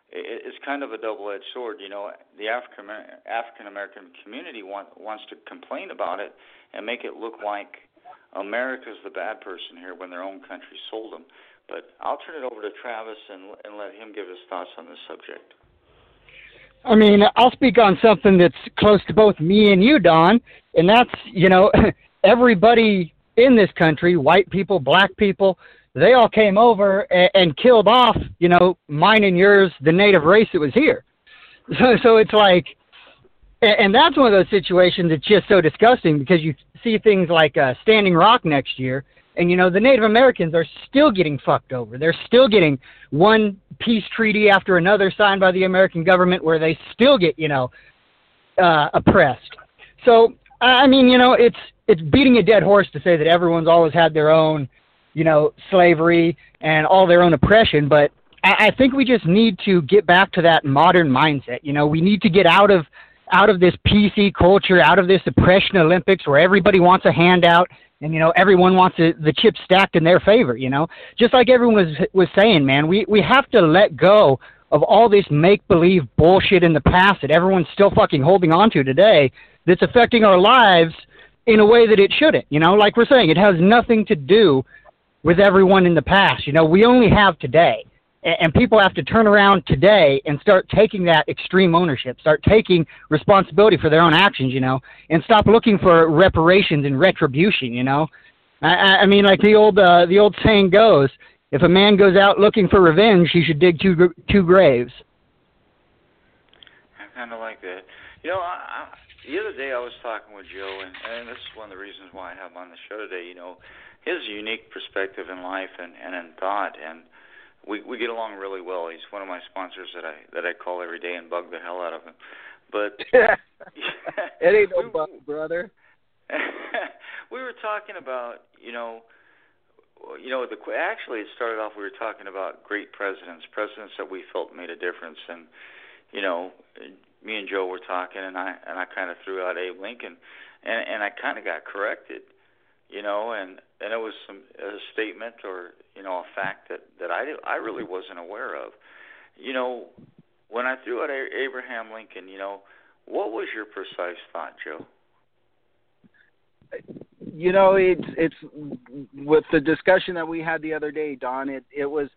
it, it's kind of a double-edged sword. You know, the African African American community want, wants to complain about it and make it look like America's the bad person here when their own country sold them. But I'll turn it over to Travis and and let him give his thoughts on this subject. I mean, I'll speak on something that's close to both me and you, Don, and that's, you know, everybody in this country, white people, black people, they all came over and, and killed off, you know, mine and yours, the native race that was here. So, so it's like, and, and that's one of those situations that's just so disgusting because you see things like uh, Standing Rock next year, and, you know, the Native Americans are still getting fucked over. They're still getting one peace treaty after another signed by the American government where they still get, you know, uh, oppressed. So, I mean, you know, it's it's beating a dead horse to say that everyone's always had their own, you know, slavery and all their own oppression. But I, I think we just need to get back to that modern mindset. You know, we need to get out of out of this P C culture, out of this oppression Olympics where everybody wants a handout. And, you know, everyone wants the, the chips stacked in their favor, you know. Just like everyone was was saying, man, we, we have to let go of all this make-believe bullshit in the past that everyone's still fucking holding on to today that's affecting our lives in a way that it shouldn't. You know, like we're saying, it has nothing to do with everyone in the past. You know, we only have today. And people have to turn around today and start taking that extreme ownership, start taking responsibility for their own actions, you know, and stop looking for reparations and retribution, you know. I, I mean, like the old uh, the old saying goes, if a man goes out looking for revenge, he should dig two two graves. I kind of like that. You know, I, I, the other day I was talking with Joe, and, and this is one of the reasons why I have him on the show today, you know, his unique perspective in life and, and in thought, and We we get along really well. He's one of my sponsors that I that I call every day and bug the hell out of him. But it ain't no bug, brother. We were talking about, you know, you know, the actually it started off we were talking about great presidents, presidents that we felt made a difference, and you know, me and Joe were talking, and I and I kind of threw out Abe Lincoln, and and I kind of got corrected, you know, and and it was some a statement or you know a fact that that I I really wasn't aware of. You know, when I threw out Abraham Lincoln, you know, what was your precise thought, Joe? You know, it's it's with the discussion that we had the other day, Don. It it was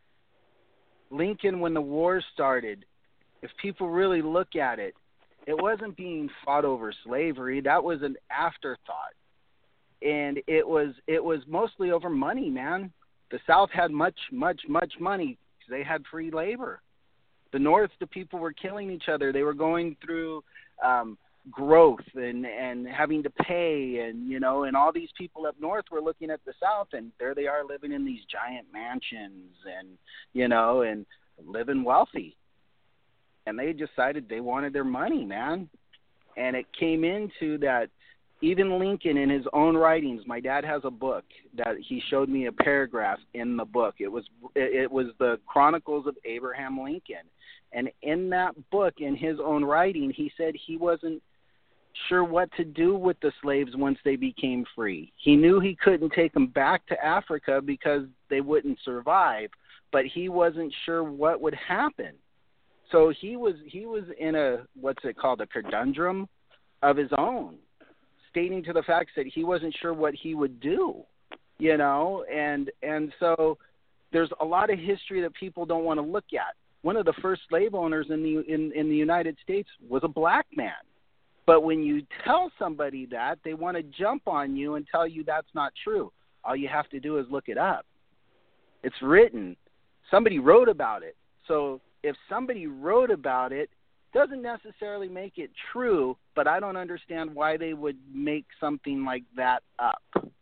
Lincoln when the war started. If people really look at it, it wasn't being fought over slavery. That was an afterthought. And it was it was mostly over money, man. The South had much, much, much money because they had free labor. The North, the people were killing each other. They were going through um, growth and, and having to pay, and you know, and all these people up north were looking at the South, and there they are living in these giant mansions, and you know, and living wealthy. And they decided they wanted their money, man. And it came into that. Even Lincoln in his own writings, my dad has a book that he showed me a paragraph in the book. It was it was the Chronicles of Abraham Lincoln. And in that book, in his own writing, he said he wasn't sure what to do with the slaves once they became free. He knew he couldn't take them back to Africa because they wouldn't survive, but he wasn't sure what would happen. So he was he was in a, what's it called, a conundrum of his own, stating to the facts that he wasn't sure what he would do, you know, and and so there's a lot of history that people don't want to look at. One of the first slave owners in the in, in the United States was a black man. But when you tell somebody that, they want to jump on you and tell you that's not true. All you have to do is look it up. It's written. Somebody wrote about it. So if somebody wrote about it, doesn't necessarily make it true, but I don't understand why they would make something like that up.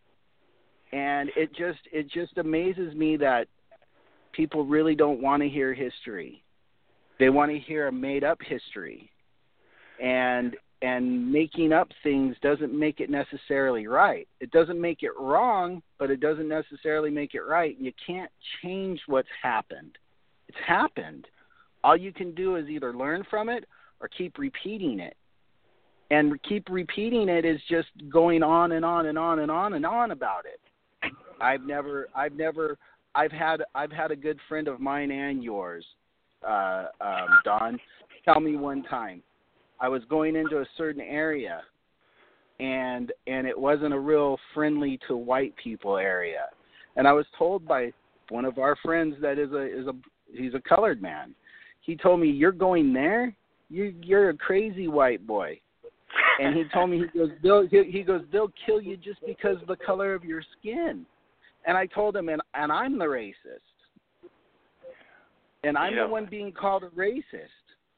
And it just it just amazes me that people really don't want to hear history. They want to hear a made-up history. And and making up things doesn't make it necessarily right. It doesn't make it wrong, but it doesn't necessarily make it right. You can't change what's happened. It's happened. All you can do is either learn from it or keep repeating it. And keep repeating it is just going on and on and on and on and on about it. I've never, I've never, I've had, I've had a good friend of mine and yours uh, um, Don, tell me one time. I was going into a certain area, and and it wasn't a real friendly to white people area, and I was told by one of our friends that is a is a he's a colored man. He told me, "You're going there? You you're a crazy white boy." And he told me, he goes, they'll, he, he goes, they'll kill you just because of the color of your skin. And I told him, and, and I'm the racist. And I'm you know, the one being called a racist.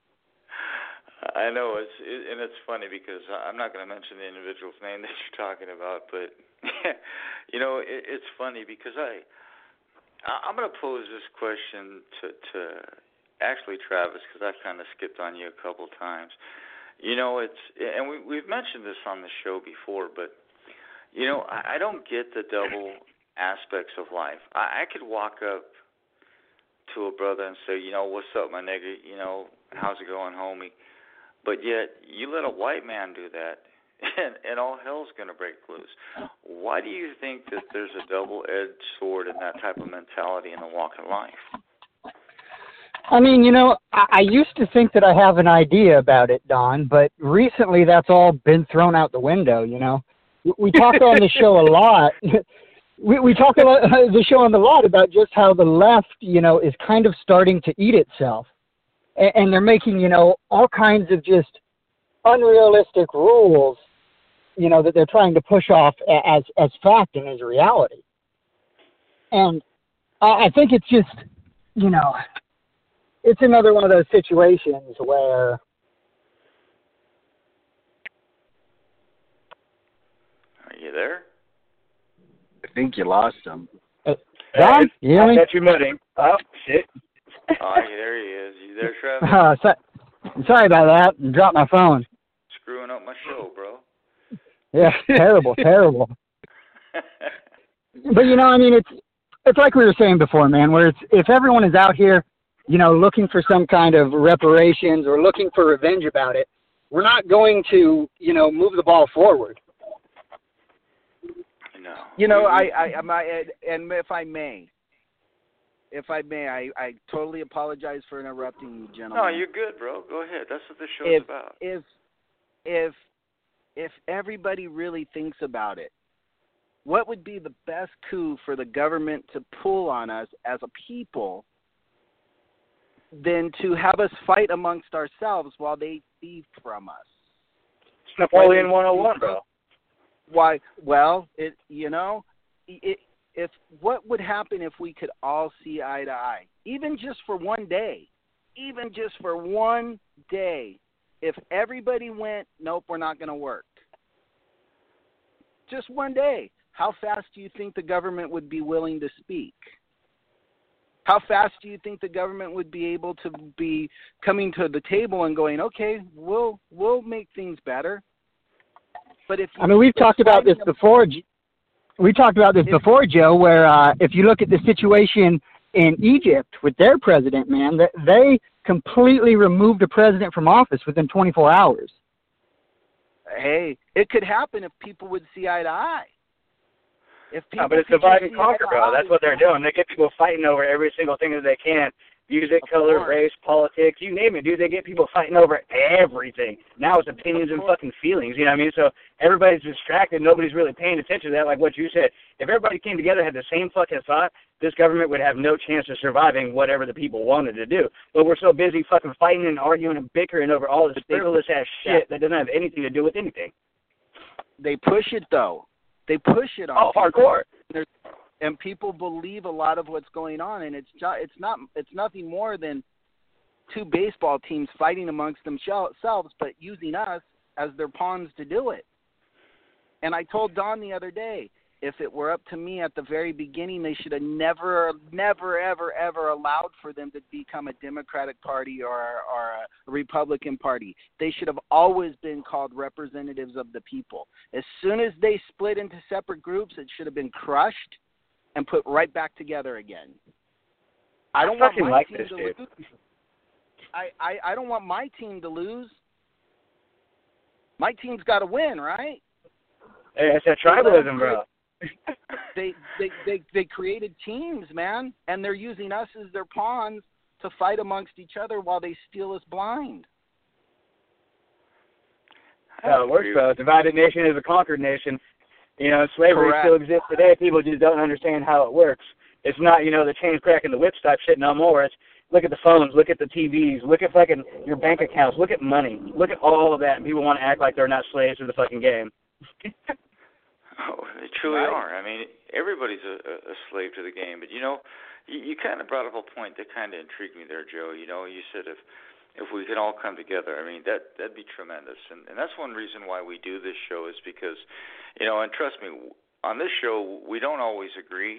I know, it's it, and it's funny because I'm not going to mention the individual's name that you're talking about, but, you know, it, it's funny because I, I'm going to pose this question to, to actually Travis, because I've kind of skipped on you a couple times. You know, it's, and we, we've mentioned this on the show before, but, you know, I, I don't get the double aspects of life. I, I could walk up to a brother and say, you know, what's up, my nigga? You know, how's it going, homie? But yet, you let a white man do that, and, and all hell's going to break loose. Why do you think that there's a double-edged sword in that type of mentality in the walk of life? I mean, you know, I, I used to think that I have an idea about it, Don, but recently that's all been thrown out the window, you know. We, we talk on the show a lot. we, we talk a lot, the show on the lot about just how the left, you know, is kind of starting to eat itself. And, and they're making, you know, all kinds of just unrealistic rules, you know, that they're trying to push off as, as fact and as reality. And I, I think it's just, you know... It's another one of those situations where... Are you there? I think you lost him. Uh, Don, hey, you hear me? I bet you money. Oh, shit. Oh, there he is. You there, Travis? Uh, so, sorry about that. I dropped my phone. Screwing up my show, bro. Yeah, terrible, terrible. But, you know, I mean, it's it's like we were saying before, man, where it's if everyone is out here, you know, looking for some kind of reparations or looking for revenge about it, we're not going to, you know, move the ball forward. No. You know, I, I, I, I and if I may, if I may, I, I totally apologize for interrupting you, gentlemen. No, you're good, bro. Go ahead. That's what this show's if, about. If, if, if everybody really thinks about it, what would be the best coup for the government to pull on us as a people than to have us fight amongst ourselves while they thieve from us? It's Napoleon one oh one, bro. Why? Well, it you know, it, if what would happen if we could all see eye to eye, even just for one day, even just for one day, if everybody went, nope, we're not going to work. Just one day. How fast do you think the government would be willing to speak? How fast do you think the government would be able to be coming to the table and going, okay, we'll we'll make things better? But if I mean, we've talked about this before. We talked about this before, Joe, where uh, if you look at the situation in Egypt with their president, man, that they completely removed a president from office within twenty-four hours. Hey, it could happen if people would see eye to eye. If people no, but it's divide and conquer, bro. That's what they're doing. They get people fighting over every single thing that they can. Music, color, race, politics, you name it, dude. They get people fighting over everything. Now it's opinions and fucking feelings, you know what I mean? So everybody's distracted. Nobody's really paying attention to that, like what you said. If everybody came together and had the same fucking thought, this government would have no chance of surviving whatever the people wanted to do. But we're so busy fucking fighting and arguing and bickering over all this frivolous-ass shit that doesn't have anything to do with anything. They push it, though. They push it on Oh, people. hardcore. There's, and people believe a lot of what's going on, and it's just, it's not it's nothing more than two baseball teams fighting amongst themselves, but using us as their pawns to do it. And I told Don the other day, if it were up to me at the very beginning, they should have never, never, ever, ever allowed for them to become a Democratic Party or, or a Republican Party. They should have always been called representatives of the people. As soon as they split into separate groups, it should have been crushed and put right back together again. I don't I want my like team this, to dude. lose. I, I, I don't want my team to lose. My team's got to win, right? Hey, it's that tribalism, bro. They, they they they they created teams, man, and they're using us as their pawns to fight amongst each other while they steal us blind. How it works, though. A divided nation is a conquered nation. You know, slavery Correct. still exists today. People just don't understand how it works. It's not, you know, the chains cracking the whips type shit no more. It's look at the phones, look at the T Vs, look at fucking your bank accounts, look at money, look at all of that, and people want to act like they're not slaves to the fucking game. Oh, they truly Right. are. I mean, everybody's a, a slave to the game. But, you know, you, you kind of brought up a point that kind of intrigued me there, Joe. You know, you said if if we could all come together, I mean, that, that'd be tremendous. And, and that's one reason why we do this show is because, you know, and trust me, on this show, we don't always agree.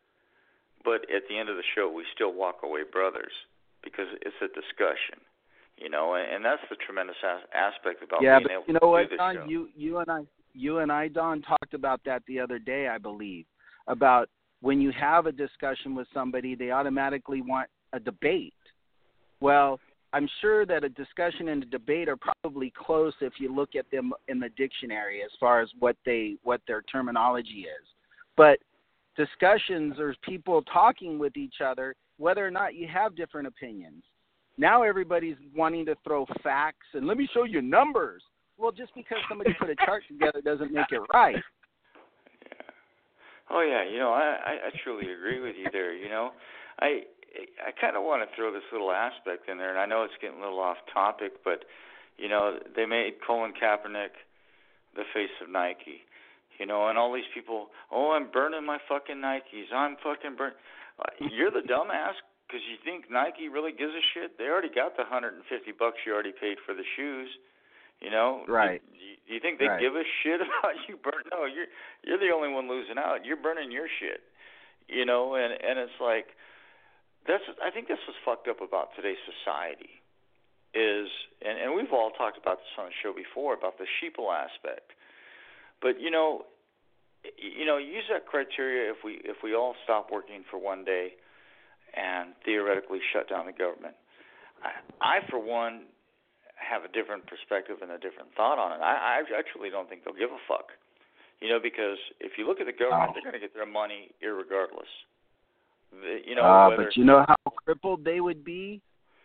But at the end of the show, we still walk away brothers because it's a discussion, you know, and, and that's the tremendous as- aspect about Yeah, being but able you know to what, do this Don? show. You, you and I, you and I, Don, talked about that the other day, I believe, about when you have a discussion with somebody, they automatically want a debate. Well, I'm sure that a discussion and a debate are probably close if you look at them in the dictionary as far as what they what their terminology is. But discussions are people talking with each other, whether or not you have different opinions. Now everybody's wanting to throw facts and let me show you numbers. Well, just because somebody put a chart together doesn't make it right. Yeah. Oh yeah, you know, I, I, I truly agree with you there. You know, I I kind of want to throw this little aspect in there, and I know it's getting a little off topic, but you know, they made Colin Kaepernick the face of Nike. You know, and all these people, oh, I'm burning my fucking Nikes. I'm fucking burn. You're the dumbass because you think Nike really gives a shit. They already got the one hundred fifty bucks you already paid for the shoes. You know, right? Do you think they right. give a shit about you burn? No, you're you're the only one losing out. You're burning your shit. You know, and and it's like that's. I think that's what's fucked up about today's society. Is and and we've all talked about this on the show before about the sheeple aspect. But you know, you know, use that criteria if we if we all stop working for one day and theoretically shut down the government. I, I for one, have a different perspective and a different thought on it. I, I actually don't think they'll give a fuck. You know, because if you look at the government, oh. they're going to get their money irregardless. The, you know, uh, whether, but you know how crippled they would be.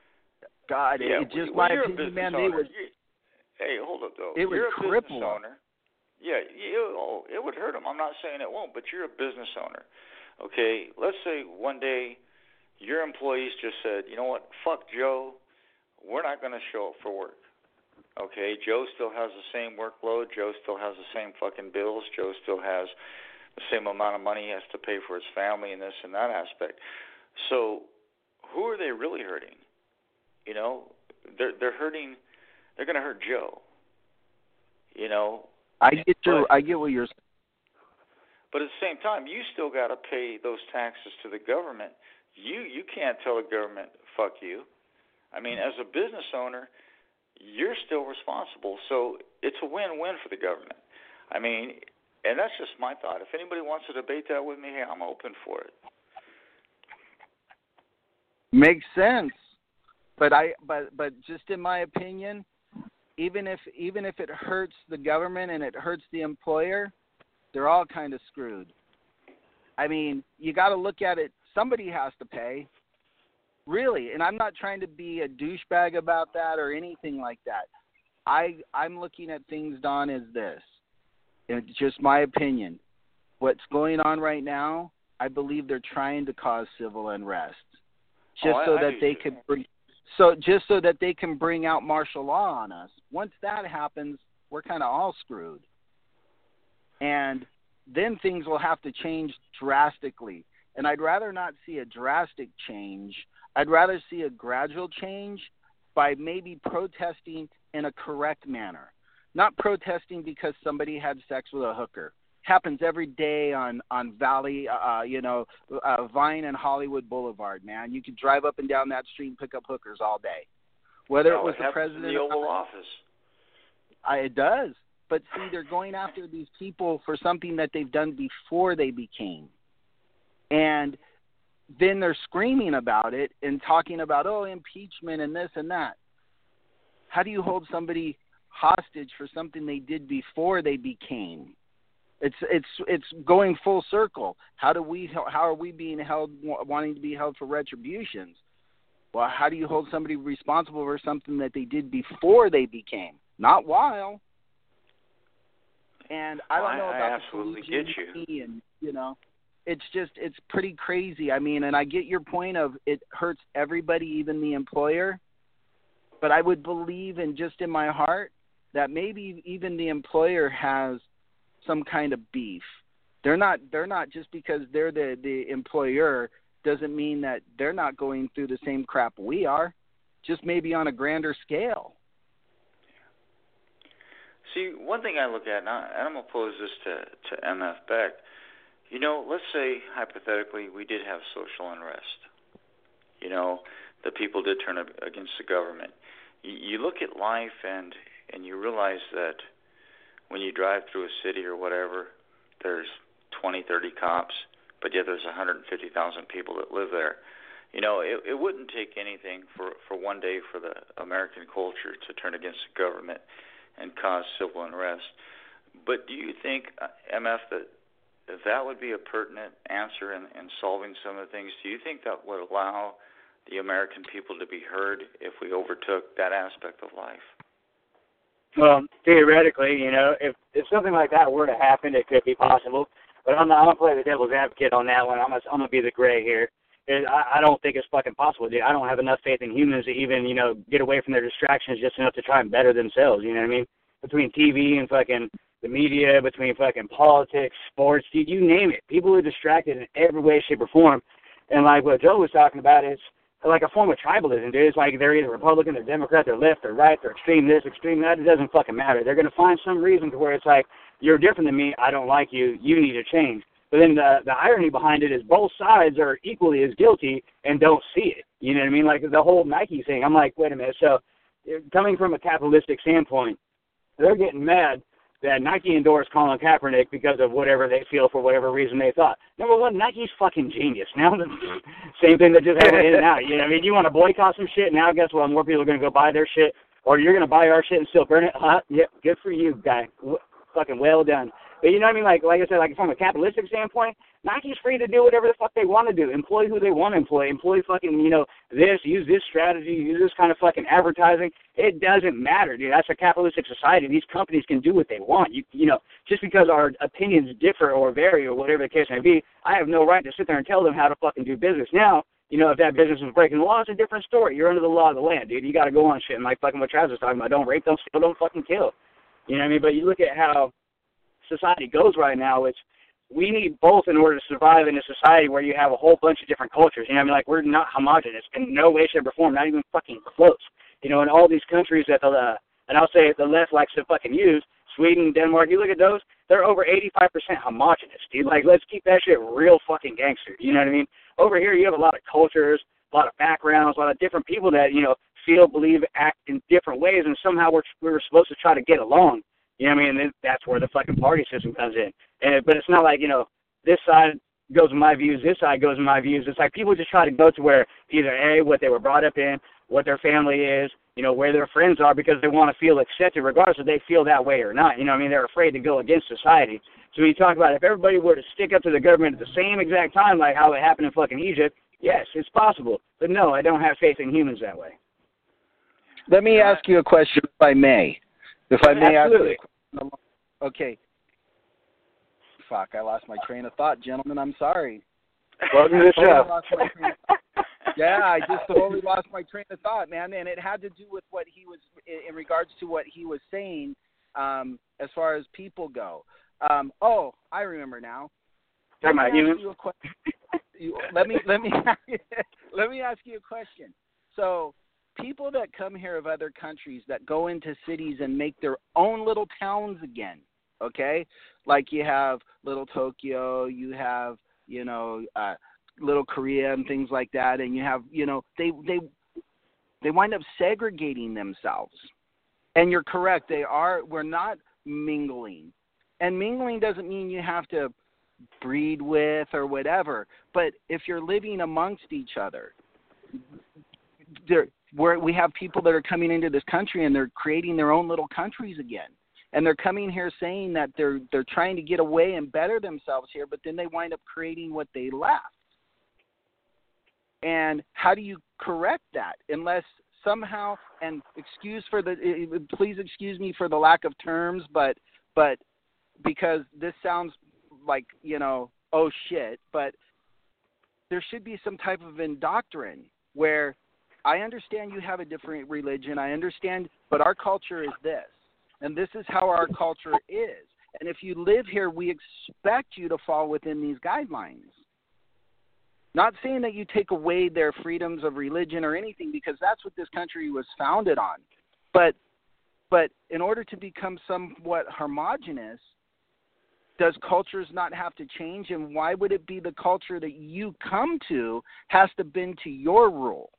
God, yeah, it, it just well, my you're opinion, a man. owner. They would. You, hey, hold up though. It would you're a cripple business owner. Yeah, you, oh, it would hurt them. I'm not saying it won't, but you're a business owner. Okay, let's say one day your employees just said, you know what, fuck Joe, we're not going to show up for work. Okay, Joe still has the same workload. Joe still has the same fucking bills. Joe still has the same amount of money he has to pay for his family and this and that aspect. So who are they really hurting? You know, they're they're hurting. They're going to hurt Joe. You know. I get your. But, I get what you're saying. But at the same time, you still got to pay those taxes to the government. You you can't tell the government fuck you. I mean, as a business owner, you're still responsible. So it's a win-win for the government. I mean, and that's just my thought. If anybody wants to debate that with me, hey, I'm open for it. Makes sense. But I but but just in my opinion, even if even if it hurts the government and it hurts the employer, they're all kind of screwed. I mean, you got to look at it. Somebody has to pay. Really, and I'm not trying to be a douchebag about that or anything like that. I, I'm looking at things, Don, as this. It's just my opinion. What's going on right now, I believe they're trying to cause civil unrest. Just oh, I, so I that they too. can bring, so just so that they can bring out martial law on us. Once that happens, we're kind of all screwed. And then things will have to change drastically. And I'd rather not see a drastic change. I'd rather see a gradual change by maybe protesting in a correct manner. Not protesting because somebody had sex with a hooker. Happens every day on, on Valley, uh, you know, uh, Vine and Hollywood Boulevard, man. You could drive up and down that street and pick up hookers all day. Whether no, it was it the president in the Oval Office. I, it does. But see, they're going after these people for something that they've done before they became. And then they're screaming about it and talking about, oh, impeachment and this and that. How do you hold somebody hostage for something they did before they became? It's it's it's going full circle. How do we how are we being held wanting to be held for retributions? Well, how do you hold somebody responsible for something that they did before they became, not while? And I don't well, know I, about I the absolutely blue get you. G and, you know, it's just, it's pretty crazy. I mean, and I get your point of it hurts everybody, even the employer. But I would believe in just in my heart that maybe even the employer has some kind of beef. They're not, they're not just because they're the, the employer doesn't mean that they're not going through the same crap we are, just maybe on a grander scale. See, one thing I look at, and, I, and I'm going to pose this to, to M F Beck, you know, let's say, hypothetically, we did have social unrest. You know, the people did turn against the government. You, you look at life and, and you realize that when you drive through a city or whatever, there's twenty, thirty cops, but yet there's one hundred fifty thousand people that live there. You know, it, it wouldn't take anything for, for one day for the American culture to turn against the government and cause civil unrest. But do you think, uh, M F, that that would be a pertinent answer in, in solving some of the things? Do you think that would allow the American people to be heard if we overtook that aspect of life? Well, theoretically, you know, if, if something like that were to happen, it could be possible. But I'm, I'm going to play the devil's advocate on that one. I'm going I'm to be the gray here. I, I don't think it's fucking possible, dude. I don't have enough faith in humans to even, you know, get away from their distractions just enough to try and better themselves, you know what I mean? Between T V and fucking the media, between fucking politics, sports, dude, you name it. People are distracted in every way, shape, or form. And like what Joe was talking about, it's like a form of tribalism, dude. It's like they're either Republican, they're Democrat, they're left, they're right, they're extreme this, extreme that. It doesn't fucking matter. They're going to find some reason to where it's like, you're different than me, I don't like you, you need to change. But then the the irony behind it is both sides are equally as guilty and don't see it. You know what I mean? Like the whole Nike thing. I'm like, wait a minute. So coming from a capitalistic standpoint, they're getting mad that Nike endorsed Colin Kaepernick because of whatever they feel for whatever reason they thought. Number one, Nike's fucking genius. Now the same thing that just happened in and out. You know what I mean? You want to boycott some shit, now guess what? More people are going to go buy their shit, or you're going to buy our shit and still burn it. Huh? Yep, good for you, guy. W- fucking well done. But you know what I mean? Like like I said, like from a capitalistic standpoint, Nike's free to do whatever the fuck they want to do. Employ who they want to employ. Employ fucking, you know, this, use this strategy, use this kind of fucking advertising. It doesn't matter, dude. That's a capitalistic society. These companies can do what they want. You you know, just because our opinions differ or vary or whatever the case may be, I have no right to sit there and tell them how to fucking do business. Now, you know, if that business is breaking the law, it's a different story. You're under the law of the land, dude. You got to go on shit. And like fucking what Travis was talking about, don't rape, don't steal, don't fucking kill. You know what I mean? But you look at how society goes right now, it's we need both in order to survive in a society where you have a whole bunch of different cultures. You know what I mean? Like, we're not homogenous in no way, shape, or form, not even fucking close. You know, in all these countries that the, uh, and I'll say the left likes to fucking use, Sweden, Denmark, you look at those, they're over eighty-five percent homogenous, dude. Like, let's keep that shit real fucking gangster. You know what I mean? Over here, you have a lot of cultures, a lot of backgrounds, a lot of different people that, you know, feel, believe, act in different ways, and somehow we're, we were supposed to try to get along. You know what I mean? And that's where the fucking party system comes in. And but it's not like, you know, this side goes with my views, this side goes with my views. It's like people just try to go to where either A, what they were brought up in, what their family is, you know, where their friends are, because they want to feel accepted regardless if they feel that way or not. You know what I mean? They're afraid to go against society. So when you talk about if everybody were to stick up to the government at the same exact time, like how it happened in fucking Egypt, yes, it's possible. But no, I don't have faith in humans that way. Let me ask you a question, if I may. If I may Absolutely. ask you a question. Okay. Fuck, I lost my train of thought, gentlemen. I'm sorry. Welcome to the show. Yeah, I just totally lost my train of thought, man. And it had to do with what he was, in regards to what he was saying, um, as far as people go. Um, oh, I remember now. Let me, ask you a question. You, let me let me let me ask you a question. So, people that come here of other countries that go into cities and make their own little towns again, okay? Like you have Little Tokyo, you have, you know, uh, Little Korea and things like that, and you have, you know, they they they wind up segregating themselves. And you're correct, they are, we're not mingling. And mingling doesn't mean you have to breed with or whatever, but if you're living amongst each other, there where we have people that are coming into this country and they're creating their own little countries again. And they're coming here saying that they're they're trying to get away and better themselves here, but then they wind up creating what they left. And how do you correct that unless somehow, and excuse for the, please excuse me for the lack of terms, but, but because this sounds like, you know, oh shit, but there should be some type of indoctrine where I understand you have a different religion, I understand, but our culture is this, and this is how our culture is. And if you live here, we expect you to fall within these guidelines. Not saying that you take away their freedoms of religion or anything, because that's what this country was founded on. But but in order to become somewhat homogenous, does cultures not have to change? And why would it be the culture that you come to has to bend to your rule?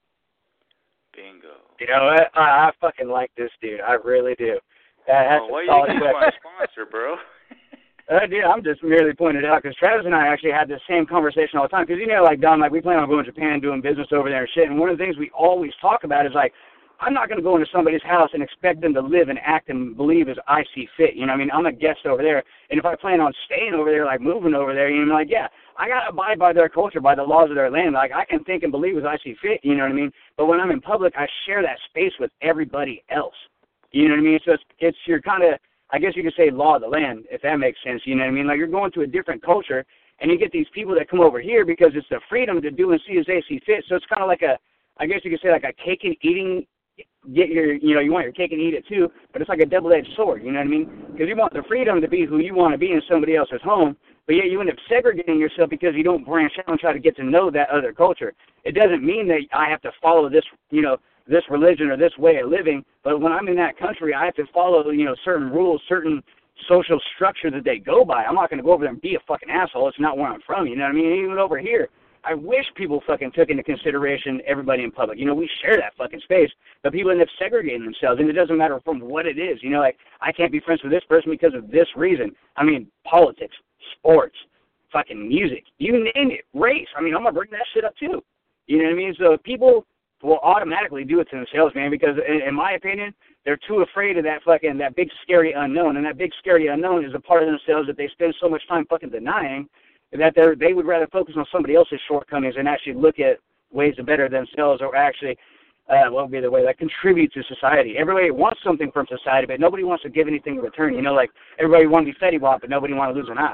Bingo. You know what? I, I fucking like this dude. I really do. That, that's oh, why a you solid think he's my sponsor, bro? Uh, dude, I'm just merely pointing it out because Travis and I actually had this same conversation all the time. Because, you know, like, Don, like, we plan on going to Japan, doing business over there and shit. And one of the things we always talk about is, like, I'm not going to go into somebody's house and expect them to live and act and believe as I see fit. You know what I mean? I'm a guest over there. And if I plan on staying over there, like, moving over there, you know, like, yeah, I got to abide by their culture, by the laws of their land. Like, I can think and believe as I see fit. You know what I mean? But when I'm in public, I share that space with everybody else. You know what I mean? So it's, it's your kind of, I guess you could say law of the land, if that makes sense. You know what I mean? Like, you're going to a different culture, and you get these people that come over here because it's the freedom to do and see as they see fit. So it's kind of like a, I guess you could say like a cake and eating, get your, you know, you want your cake and eat it too, but it's like a double-edged sword, you know what I mean? Because you want the freedom to be who you want to be in somebody else's home, but yet you end up segregating yourself because you don't branch out and try to get to know that other culture. It doesn't mean that I have to follow this, you know, this religion or this way of living, but when I'm in that country, I have to follow, you know, certain rules, certain social structure that they go by. I'm not going to go over there and be a fucking asshole. It's not where I'm from, you know what I mean? Even over here, I wish people fucking took into consideration everybody in public. You know, we share that fucking space, but people end up segregating themselves, and it doesn't matter from what it is. You know, like, I can't be friends with this person because of this reason. I mean, politics, sports, fucking music, you name it, race. I mean, I'm going to bring that shit up too. You know what I mean? So people will automatically do it to themselves, man, because in, in my opinion, they're too afraid of that fucking, that big scary unknown, and that big scary unknown is a part of themselves that they spend so much time fucking denying that they they would rather focus on somebody else's shortcomings and actually look at ways to better themselves, or actually, uh, what would be the way, that contribute to society. Everybody wants something from society, but nobody wants to give anything in return. You know, like, everybody wants to be Fetty Wap, but nobody wants to lose an eye.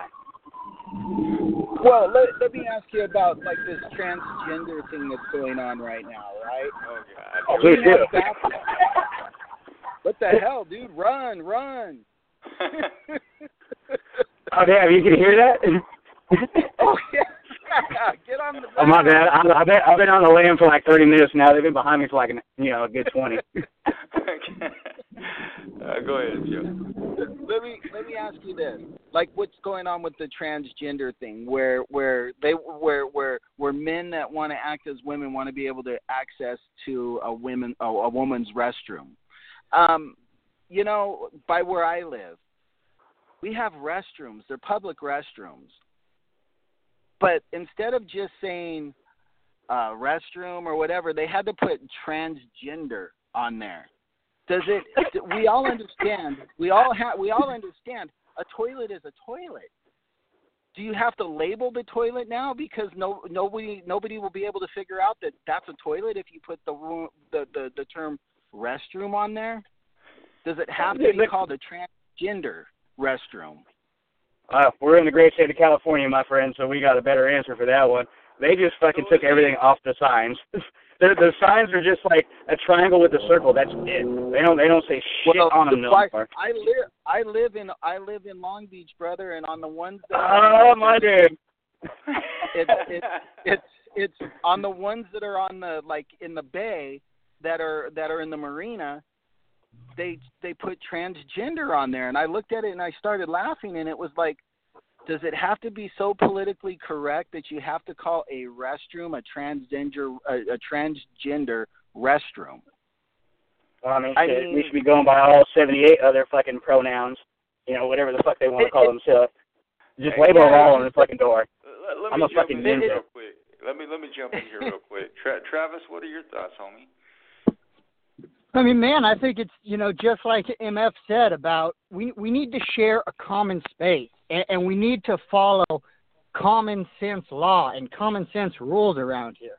Well, let, let me ask you about, like, this transgender thing that's going on right now, right? Oh, God. Oh, please do. What the hell, dude? Run, run. Oh, damn, you can hear that? Oh, yeah. Get on the Oh, my bad. I, I've, been, I've been on the land for like thirty minutes now. They've been behind me for like, you know, a good twenty. uh, go ahead, Joe. Let me let me ask you this: like, what's going on with the transgender thing, where where they where where where men that want to act as women want to be able to access to a women a, a woman's restroom? Um, you know, by where I live, we have restrooms. They're public restrooms. But instead of just saying uh, restroom or whatever, they had to put transgender on there. Does it? We all understand. We all have. We all understand. A toilet is a toilet. Do you have to label the toilet now because no nobody nobody will be able to figure out that that's a toilet if you put the the the, the term restroom on there? Does it have to be called a transgender restroom? Uh, we're in the great state of California, my friend, so we got a better answer for that one. They just fucking took everything off the signs. the, the signs are just like a triangle with a circle. That's it. They don't they don't say shit well, on them no more. I live I live in I live in Long Beach, brother, and on the ones that oh my dude, it's it's it's it's on the ones that are on the like in the bay that are that are in the marina. They they put transgender on there, and I looked at it and I started laughing, and it was like, does it have to be so politically correct that you have to call a restroom a transgender a, a transgender restroom? Well, I mean, I shit, mean, we should be going by all seventy-eight other fucking pronouns, you know, whatever the fuck they want to call themselves. Just Hey, label them yeah, all on the fucking door. Let, let I'm me a jump fucking in ninja. here real quick. Let me let me jump in here real quick. Tra- Travis, what are your thoughts, homie? I mean, man, I think it's, you know, just like M F said about we we need to share a common space, and, and we need to follow common sense law and common sense rules around here.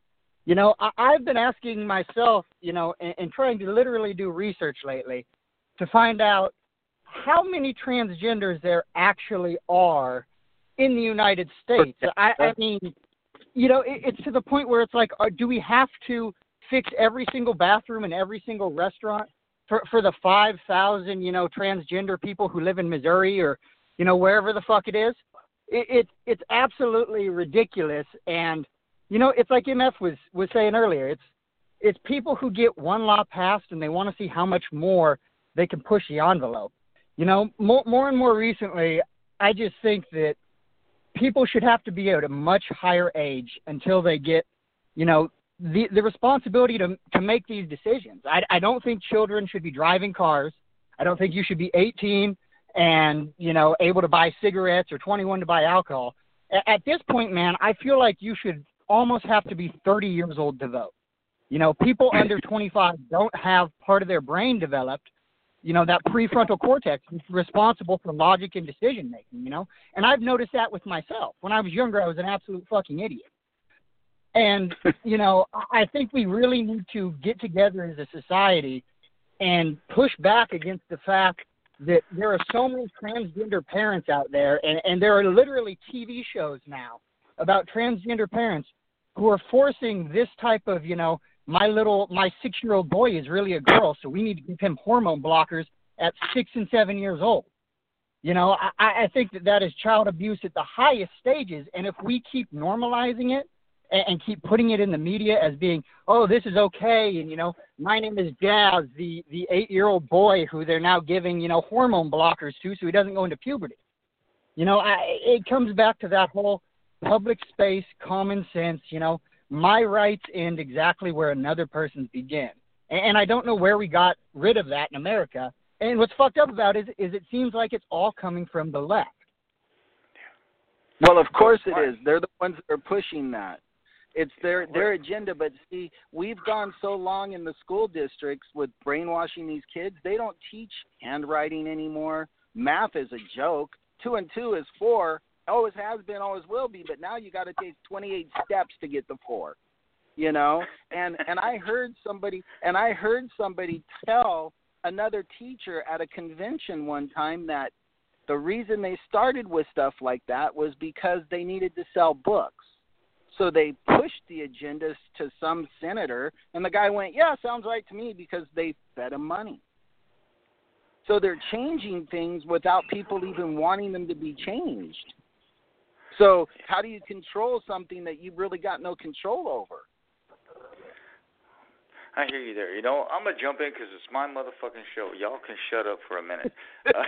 You know, I, I've been asking myself, you know, and, and trying to literally do research lately to find out how many transgenders there actually are in the United States. I, I mean, you know, it, it's to the point where it's like, uh, do we have to fix every single bathroom in every single restaurant for, for the five thousand, you know, transgender people who live in Missouri or, you know, wherever the fuck it is? It, it, it's absolutely ridiculous. And, you know, it's like M F was, was saying earlier. It's it's people who get one law passed and they want to see how much more they can push the envelope. You know, more, more and more recently, I just think that people should have to be at a much higher age until they get, you know, the the responsibility to to make these decisions. I, I don't think children should be driving cars. I don't think you should be eighteen and, you know, able to buy cigarettes or twenty-one to buy alcohol. A- at this point, man, I feel like you should almost have to be thirty years old to vote. You know, people under twenty-five don't have part of their brain developed, you know, that prefrontal cortex is responsible for logic and decision making, you know. And I've noticed that with myself. When I was younger, I was an absolute fucking idiot. And, you know, I think we really need to get together as a society and push back against the fact that there are so many transgender parents out there, and, and there are literally T V shows now about transgender parents who are forcing this type of, you know, my little, my six-year-old boy is really a girl, so we need to give him hormone blockers at six and seven years old. You know, I, I think that that is child abuse at the highest stages, and if we keep normalizing it and, and keep putting it in the media as being, oh, this is okay, and, you know, my name is Jazz, the, the eight-year-old boy who they're now giving, you know, hormone blockers to so he doesn't go into puberty. You know, I, it comes back to that whole public space, common sense, you know, my rights end exactly where another person's begin. And, and I don't know where we got rid of that in America. And what's fucked up about it is, is it seems like it's all coming from the left. Well, of course it is. They're the ones that are pushing that. It's their their agenda. But see, we've gone so long in the school districts with brainwashing these kids. They don't teach handwriting anymore. Math is a joke. Two and two is four. Always has been, always will be, but now you got to take twenty-eight steps to get the four, you know. And and I heard somebody and I heard somebody tell another teacher at a convention one time that the reason they started with stuff like that was because they needed to sell books. So they pushed the agendas to some senator, and the guy went, "Yeah, sounds right to me," because they fed him money. So they're changing things without people even wanting them to be changed. So how do you control something that you've really got no control over? I hear you there. You know, I'm going to jump in because it's my motherfucking show. Y'all can shut up for a minute. Uh,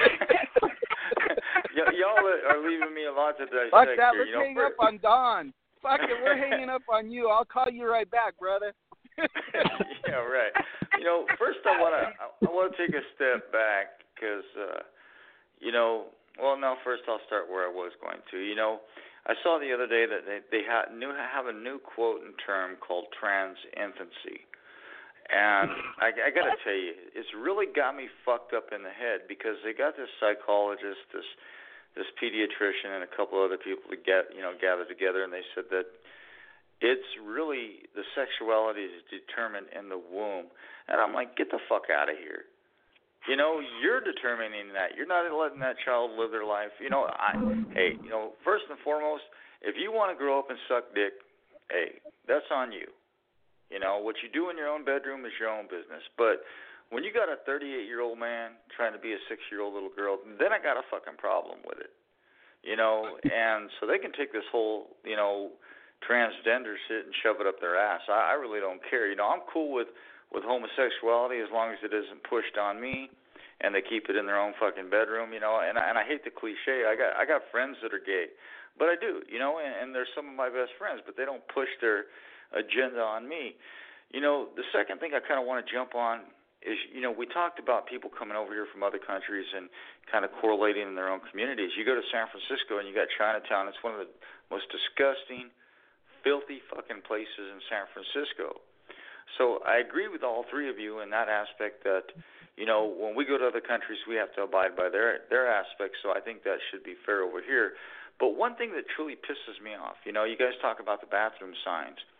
y- y'all are leaving me a lot to dissect. Fuck that. Here. Let's you know, hang for... up on Don. Fuck it. We're hanging up on you. I'll call you right back, brother. Yeah, right. You know, first I want to I want to take a step back because, uh, you know, well, no, first I'll start where I was going to. You know, I saw the other day that they, they ha- new, have a new quote and term called trans infancy. And I, I got to tell you, it's really got me fucked up in the head because they got this psychologist, this this pediatrician, and a couple other people to get, you know, gathered together, and they said that it's really the sexuality is determined in the womb. And I'm like, get the fuck out of here. You know, you're determining that. You're not letting that child live their life. You know, I, hey, you know, first and foremost, if you want to grow up and suck dick, hey, that's on you. You know, what you do in your own bedroom is your own business. But when you got a thirty-eight-year-old man trying to be a six-year-old little girl, then I got a fucking problem with it. You know, and so they can take this whole, you know, transgender shit and shove it up their ass. I, I really don't care. You know, I'm cool with with homosexuality as long as it isn't pushed on me and they keep it in their own fucking bedroom, you know. And and I hate the cliche. I got I got friends that are gay, but I do, you know, and, and they're some of my best friends, but they don't push their agenda on me. You know, the second thing I kind of want to jump on is, you know, we talked about people coming over here from other countries and kind of correlating in their own communities. You go to San Francisco and you got Chinatown. It's one of the most disgusting, filthy fucking places in San Francisco. So I agree with all three of you in that aspect that, you know, when we go to other countries, we have to abide by their their aspects. So I think that should be fair over here. But one thing that truly pisses me off, you know, you guys talk about the bathroom signs.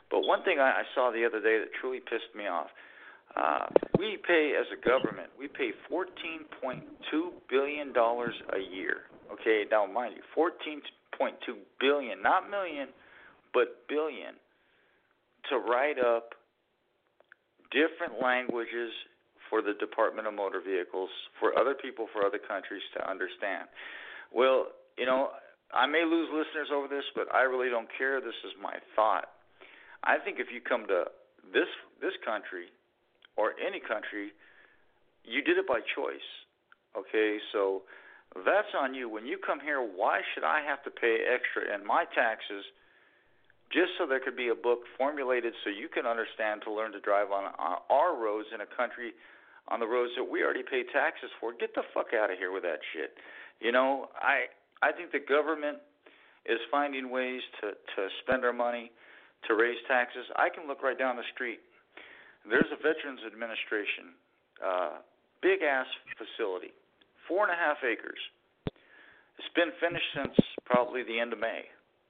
But one thing I, I saw the other day that truly pissed me off. Uh, we pay, as a government, we pay fourteen point two billion dollars a year. Okay, now mind you, fourteen point two billion dollars, not million, but billion, to write up different languages for the Department of Motor Vehicles, for other people, for other countries to understand. Well, you know, I may lose listeners over this, but I really don't care. This is my thought. I think if you come to this this country, or any country, you did it by choice, okay? So that's on you. When you come here, why should I have to pay extra in my taxes just so there could be a book formulated so you can understand to learn to drive on our roads in a country on the roads that we already pay taxes for? Get the fuck out of here with that shit. You know, I I think the government is finding ways to, to spend our money, to raise taxes. I can look right down the street. There's a Veterans Administration, uh, big-ass facility, four and a half acres. It's been finished since probably the end of May.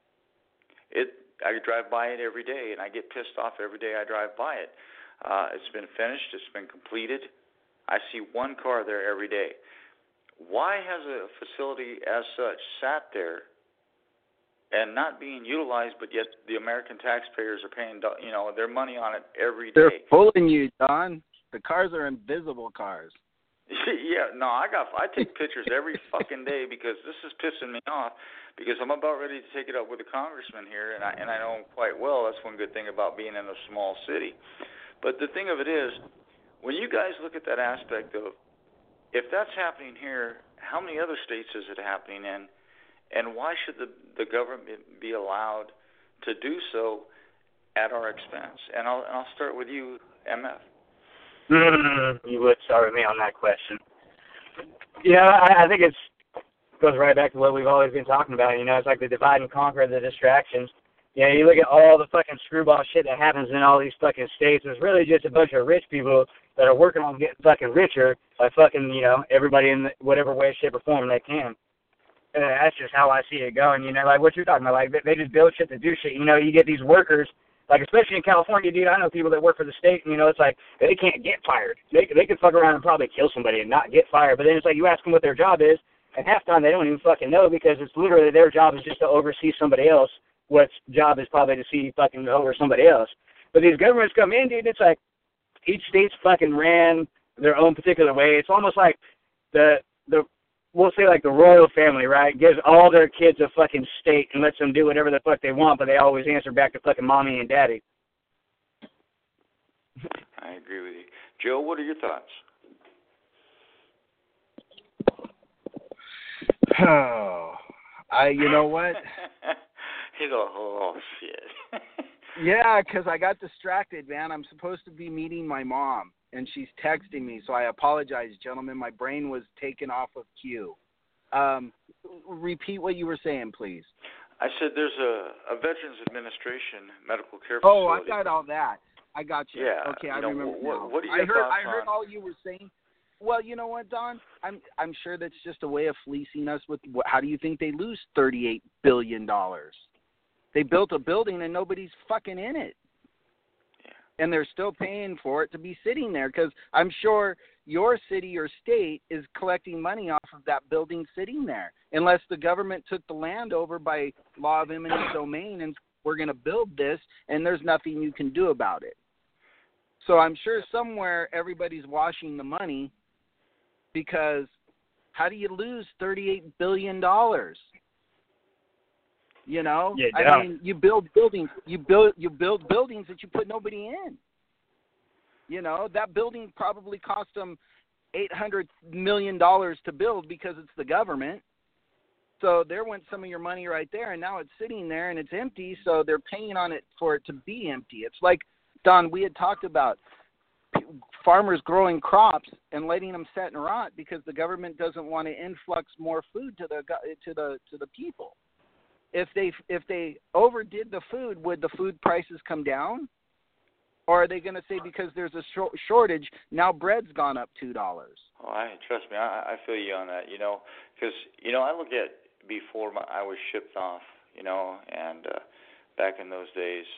It, I drive by it every day, and I get pissed off every day I drive by it. Uh, it's been finished. It's been completed. I see one car there every day. Why has a facility as such sat there and not being utilized, but yet the American taxpayers are paying, you know, their money on it every They're day? They're fooling you, Don. The cars are invisible cars. Yeah, no, I got. I take pictures every fucking day because this is pissing me off. Because I'm about ready to take it up with the congressman here, and I and I know him quite well. That's one good thing about being in a small city. But the thing of it is, when you guys look at that aspect of, if that's happening here, how many other states is it happening in? And why should the, the government be allowed to do so at our expense? And I'll, and I'll start with you, M F. Mm-hmm. You would start with me on that question. Yeah, I, I think it's goes right back to what we've always been talking about. You know, it's like the divide and conquer, the distractions. You know, you look at all the fucking screwball shit that happens in all these fucking states. It's really just a bunch of rich people that are working on getting fucking richer by fucking, you know, everybody in whatever way, shape, or form they can. And that's just how I see it going, you know, like what you're talking about. Like, they just build shit to do shit. You know, you get these workers, like, especially in California, dude, I know people that work for the state, and, you know, it's like, they can't get fired. They, they could fuck around and probably kill somebody and not get fired. But then it's like, you ask them what their job is, and half the time they don't even fucking know, because it's literally their job is just to oversee somebody else, what's job is probably to see fucking over somebody else. But these governments come in, dude, it's like, each state's fucking ran their own particular way. It's almost like the, the, we'll say like the royal family, right, gives all their kids a fucking state and lets them do whatever the fuck they want, but they always answer back to fucking mommy and daddy. I agree with you. Joe, what are your thoughts? Oh, I, you know what? He's all, oh, shit. Yeah, because I got distracted, man. I'm supposed to be meeting my mom, and she's texting me, so I apologize, gentlemen. My brain was taken off of cue. Um, repeat what you were saying, please. I said there's a, a Veterans Administration medical care facility. Oh, I got all that. I got you. Yeah. Okay, you I know, remember what, now. What are your I heard, thoughts I heard on... all you were saying. Well, you know what, Don? I'm I'm sure that's just a way of fleecing us with. How do you think they lose thirty-eight billion dollars? They built a building and nobody's fucking in it. Yeah. And they're still paying for it to be sitting there, because I'm sure your city or state is collecting money off of that building sitting there, unless the government took the land over by law of eminent domain and we're going to build this and there's nothing you can do about it. So I'm sure somewhere everybody's washing the money, because how do you lose thirty-eight billion dollars? You know, yeah, I mean, you build buildings, you build you build buildings that you put nobody in. You know, that building probably cost them eight hundred million dollars to build because it's the government. So there went some of your money right there, and now it's sitting there and it's empty. So they're paying on it for it to be empty. It's like, Don, we had talked about farmers growing crops and letting them set and rot because the government doesn't want to influx more food to the to the to the people. If they if they overdid the food, would the food prices come down? Or are they going to say because there's a sh- shortage, now bread's gone up two dollars? Oh, I trust me, I, I feel you on that. You know, because you know I look at before my, I was shipped off. You know, and uh, back in those days,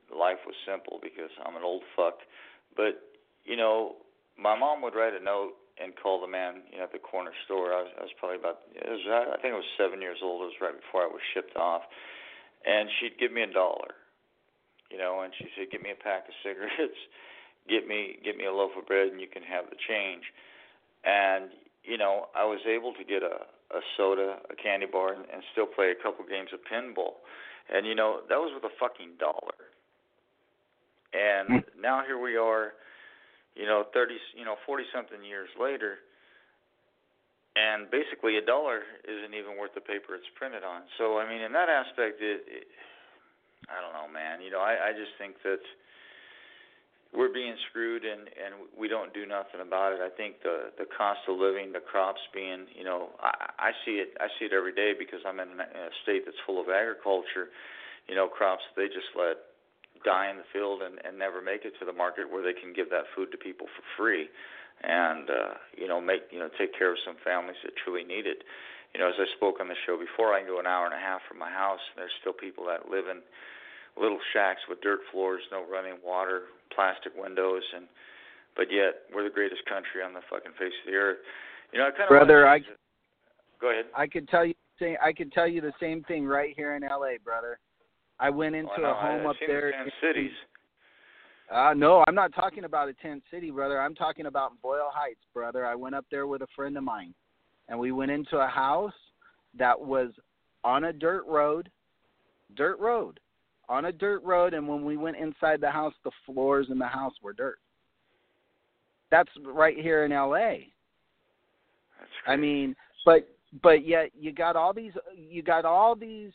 life was simple because I'm an old fuck. But, you know, my mom would write a note and call the man, you know, at the corner store. I was, I was probably about, it was, I think I was seven years old. It was right before I was shipped off. And she'd give me a dollar, you know, and she said, get me a pack of cigarettes, get me get me a loaf of bread, and you can have the change. And, you know, I was able to get a, a soda, a candy bar, and, and still play a couple games of pinball. And, you know, that was with a fucking dollar. And now here we are, you know, thirty, you know, forty-something years later, and basically a dollar isn't even worth the paper it's printed on. So, I mean, in that aspect, it, it I don't know, man. You know, I, I just think that we're being screwed, and, and we don't do nothing about it. I think the the cost of living, the crops being, you know, I, I see it. I see it every day because I'm in a state that's full of agriculture. You know, crops they just let die in the field and, and never make it to the market where they can give that food to people for free, and uh, you know, make you know take care of some families that truly need it. You know, as I spoke on the show before, I can go an hour and a half from my house, and there's still people that live in little shacks with dirt floors, no running water, plastic windows, and but yet we're the greatest country on the fucking face of the earth. You know, I kind of brother, I it. Go ahead. I could tell you, I could tell you the same thing right here in L A, brother. I went into oh, no, a home I, up there. Tent cities. Uh, no, I'm not talking about a tent city, brother. I'm talking about Boyle Heights, brother. I went up there with a friend of mine, and we went into a house that was on a dirt road, dirt road, on a dirt road, and when we went inside the house, the floors in the house were dirt. That's right here in L A. That's crazy. I mean, but but yet you got all these you got all these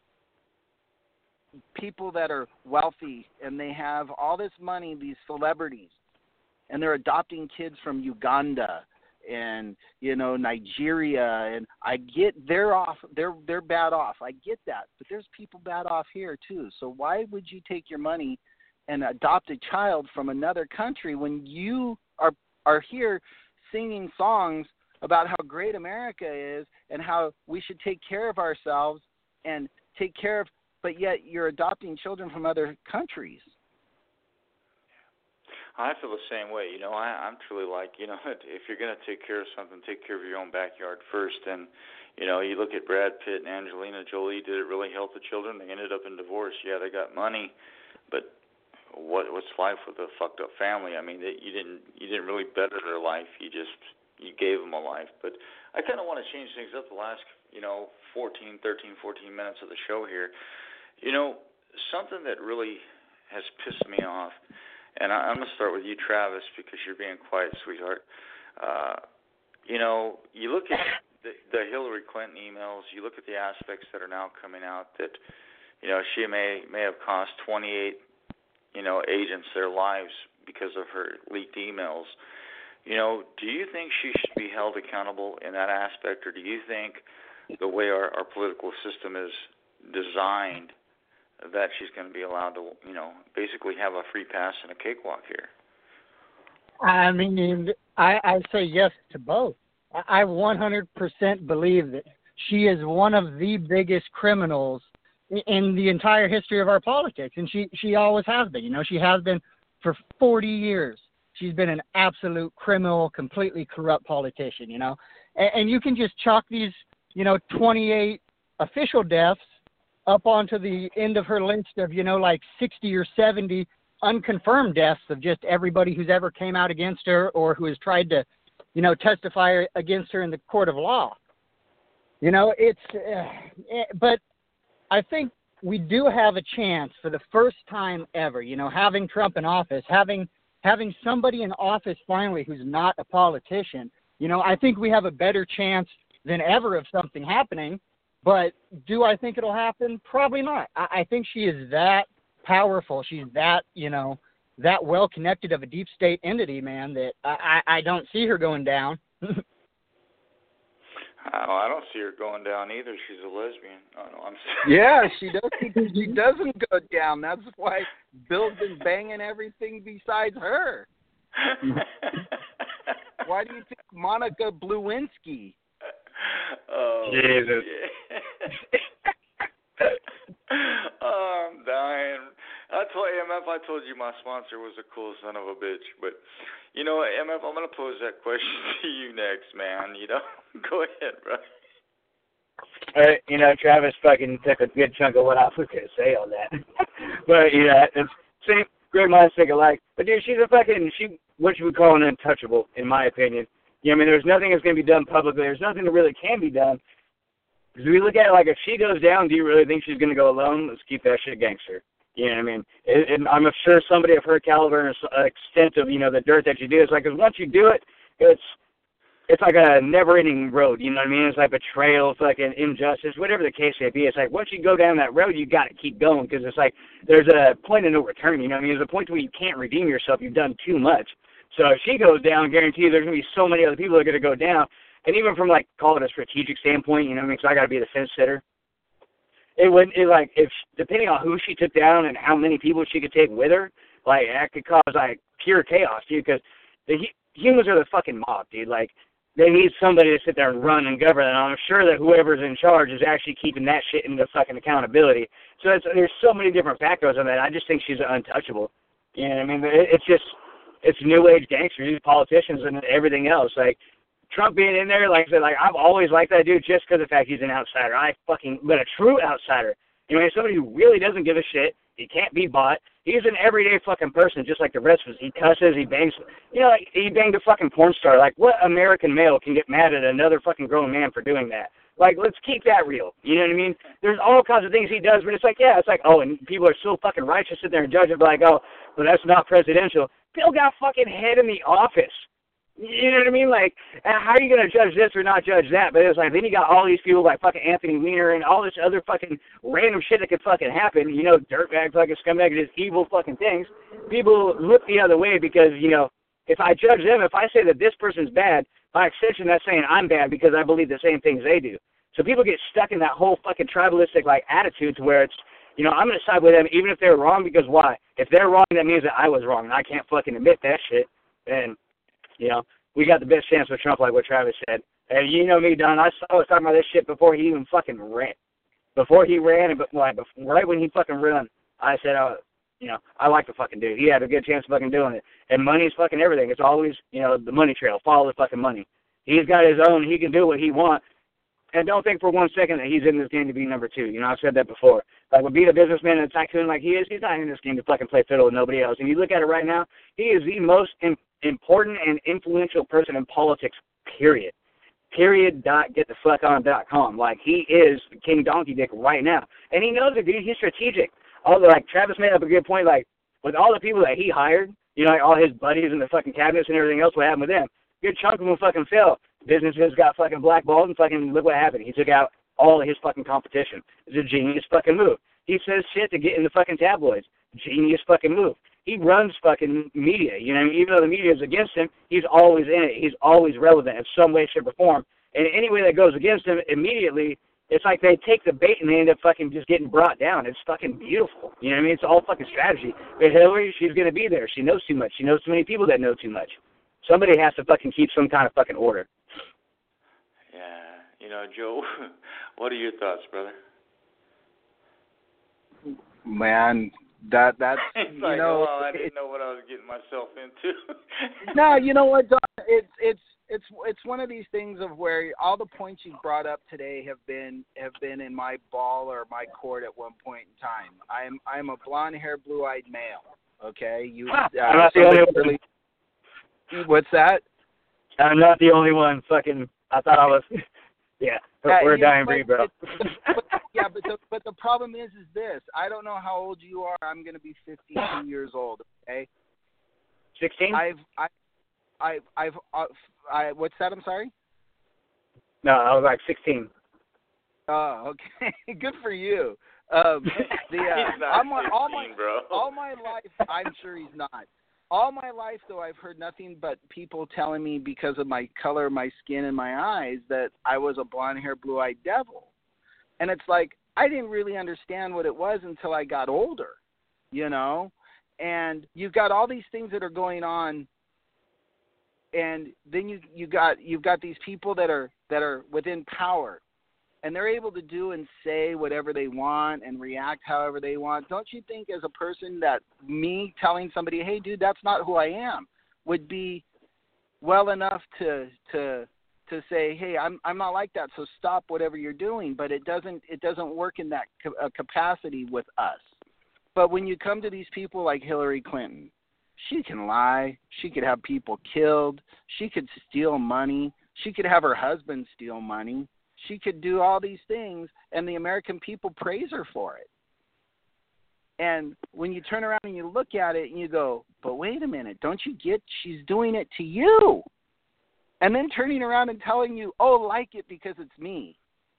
people that are wealthy, and they have all this money, these celebrities, and they're adopting kids from Uganda and, you know, Nigeria, and I get they're off they're they're bad off. I get that. But there's people bad off here too. So why would you take your money and adopt a child from another country when you are are here singing songs about how great America is and how we should take care of ourselves and take care of, but yet you're adopting children from other countries? I feel the same way. You know, I, I'm truly like, you know, if you're going to take care of something, take care of your own backyard first. And, you know, you look at Brad Pitt and Angelina Jolie. Did it really help the children? They ended up in divorce. Yeah, they got money, but what what's life with a fucked up family? I mean, they, you didn't you didn't really better their life. You just you gave them a life. But I kind of want to change things up the last, you know, fourteen, thirteen, fourteen minutes of the show here. You know, something that really has pissed me off, and I, I'm going to start with you, Travis, because you're being quiet, sweetheart. Uh, you know, you look at the, the Hillary Clinton emails, you look at the aspects that are now coming out that, you know, she may may have cost twenty-eight, you know, agents their lives because of her leaked emails. You know, do you think she should be held accountable in that aspect, or do you think the way our, our political system is designed that she's going to be allowed to, you know, basically have a free pass and a cakewalk here? I mean, I, I say yes to both. I one hundred percent believe that she is one of the biggest criminals in the entire history of our politics, and she, she always has been. You know, she has been for forty years. She's been an absolute criminal, completely corrupt politician, you know. And, and you can just chalk these, you know, twenty-eight official deaths up onto the end of her list of, you know, like sixty or seventy unconfirmed deaths of just everybody who's ever came out against her or who has tried to, you know, testify against her in the court of law. You know, it's, uh, but I think we do have a chance for the first time ever, you know, having Trump in office, having having somebody in office finally who's not a politician. You know, I think we have a better chance than ever of something happening. But do I think it'll happen? Probably not. I, I think she is that powerful. She's that, you know, that well-connected of a deep state entity, man, that I, I, I don't see her going down. Oh, I don't see her going down either. She's a lesbian. Oh, no, I'm sorry. Yeah, she doesn't. She doesn't go down. That's why Bill's been banging everything besides her. Why do you think Monica Lewinsky? Oh, Jesus. Oh, I'm dying. I'll told M F, I told you my sponsor was a cool son of a bitch, but you know, M F, I'm gonna pose that question to you next, man. You know, go ahead, bro. Uh, you know, Travis fucking took a good chunk of what I was gonna say on that, but you know, it's same great minds think alike. But dude, she's a fucking she, what you would call an untouchable, in my opinion. You know, I mean, there's nothing that's gonna be done publicly. There's nothing that really can be done. Because we look at it like, if she goes down, do you really think she's gonna go alone? Let's keep that shit gangster. You know what I mean? It, and I'm sure somebody of her caliber and extent of, you know, the dirt that you do, it's like, cause once you do it, it's it's like a never-ending road. You know what I mean? It's like betrayal, fucking injustice, whatever the case may be. It's like, once you go down that road, you got to keep going, because it's like there's a point of no return. You know what I mean? There's a point where you can't redeem yourself. You've done too much. So if she goes down, I guarantee you there's going to be so many other people that are going to go down. And even from, like, call it a strategic standpoint, you know what I mean? Because I got to be the fence sitter. It would, it like, if, depending on who she took down and how many people she could take with her, like, that could cause, like, pure chaos, dude, because the humans are the fucking mob, dude. Like, they need somebody to sit there and run and govern, and I'm sure that whoever's in charge is actually keeping that shit into fucking accountability. So it's, there's so many different factors on that. I just think she's untouchable. You know what I mean? It, it's just, it's new age gangsters, these politicians and everything else. Like, Trump being in there, like I said, like, I've always liked that dude just because of the fact he's an outsider. I fucking, but a true outsider. You know, somebody who really doesn't give a shit. He can't be bought. He's an everyday fucking person, just like the rest of us. He cusses, he bangs. You know, like, he banged a fucking porn star. Like, what American male can get mad at another fucking grown man for doing that? Like, let's keep that real. You know what I mean? There's all kinds of things he does, but it's like, yeah, it's like, oh, and people are so fucking righteous sitting there and judge it, like, oh, well, that's not presidential. Bill got fucking head in the office. You know what I mean? Like, how are you going to judge this or not judge that? But it's like, then you got all these people like fucking Anthony Weiner and all this other fucking random shit that could fucking happen. You know, dirtbag, fucking scumbag, just evil fucking things. People look the other way because, you know, if I judge them, if I say that this person's bad, by extension, that's saying I'm bad because I believe the same things they do. So people get stuck in that whole fucking tribalistic, like, attitude to where it's, you know, I'm going to side with them even if they're wrong, because why? If they're wrong, that means that I was wrong, and I can't fucking admit that shit. And you know, we got the best chance with Trump, like what Travis said. And you know me, Don, I was talking about this shit before he even fucking ran. Before he ran, and like, right when he fucking ran, I said, uh, you know, I like the fucking dude. He had a good chance of fucking doing it. And money's fucking everything. It's always, you know, the money trail. Follow the fucking money. He's got his own. He can do what he wants. And don't think for one second that he's in this game to be number two. You know, I've said that before. Like, with being a businessman and a tycoon like he is, he's not in this game to fucking play fiddle with nobody else. And you look at it right now, he is the most in, important and influential person in politics, period. Period dot get the fuck on dot com. Like, he is King Donkey Dick right now. And he knows it, dude. He's strategic. All the, like, Travis made up a good point, like, with all the people that he hired, you know, like all his buddies and the fucking cabinets and everything else, what happened with them? Good chunk of them fucking fell. Businesses got fucking blackballed, and fucking look what happened. He took out all of his fucking competition. It's a genius fucking move. He says shit to get in the fucking tabloids. Genius fucking move. He runs fucking media. You know what I mean? Even though the media is against him, he's always in it. He's always relevant in some way, shape, or form. And any way that goes against him, immediately, it's like they take the bait and they end up fucking just getting brought down. It's fucking beautiful. You know what I mean? It's all fucking strategy. But Hillary, she's going to be there. She knows too much. She knows too many people that know too much. Somebody has to fucking keep some kind of fucking order. Yeah. You know, Joe, what are your thoughts, brother? Man, that that's it's you like, know, well, I didn't know what I was getting myself into. No, you know what, Don? It's it's it's it's one of these things of where all the points you brought up today have been have been in my ball or my court at one point in time. I'm I'm a blonde hair, blue eyed male. Okay, you. Uh, I'm not the only really, what's that? I'm not the only one. Fucking, I thought I was. Yeah, Uh, we're a yeah, dying but, breed, bro. but, yeah, but the, but the problem is, is this. I don't know how old you are. I'm going to be fifty-two years old. Okay. Sixteen. I've, I, I've, I've, uh, I. What's that? I'm sorry. No, I was like sixteen. Oh, okay. Good for you. Um, the uh, I'm, all my bro. all my life, I'm sure he's not. All my life, though, I've heard nothing but people telling me because of my color, my skin, and my eyes that I was a blonde-haired, blue-eyed devil. And it's like I didn't really understand what it was until I got older, you know. And you've got all these things that are going on, and then you you got you've got these people that are that are within power, and they're able to do and say whatever they want and react however they want, don't you think as a person that me telling somebody, hey, dude, that's not who I am, would be well enough to to to say, hey, I'm I'm not like that, so stop whatever you're doing. But it doesn't it doesn't work in that ca- uh, capacity with us. But when you come to these people like Hillary Clinton, she can lie. She could have people killed. She could steal money. She could have her husband steal money. She could do all these things, and the American people praise her for it. And when you turn around and you look at it and you go, but wait a minute, don't you get she's doing it to you? And then turning around and telling you, oh, like it because it's me.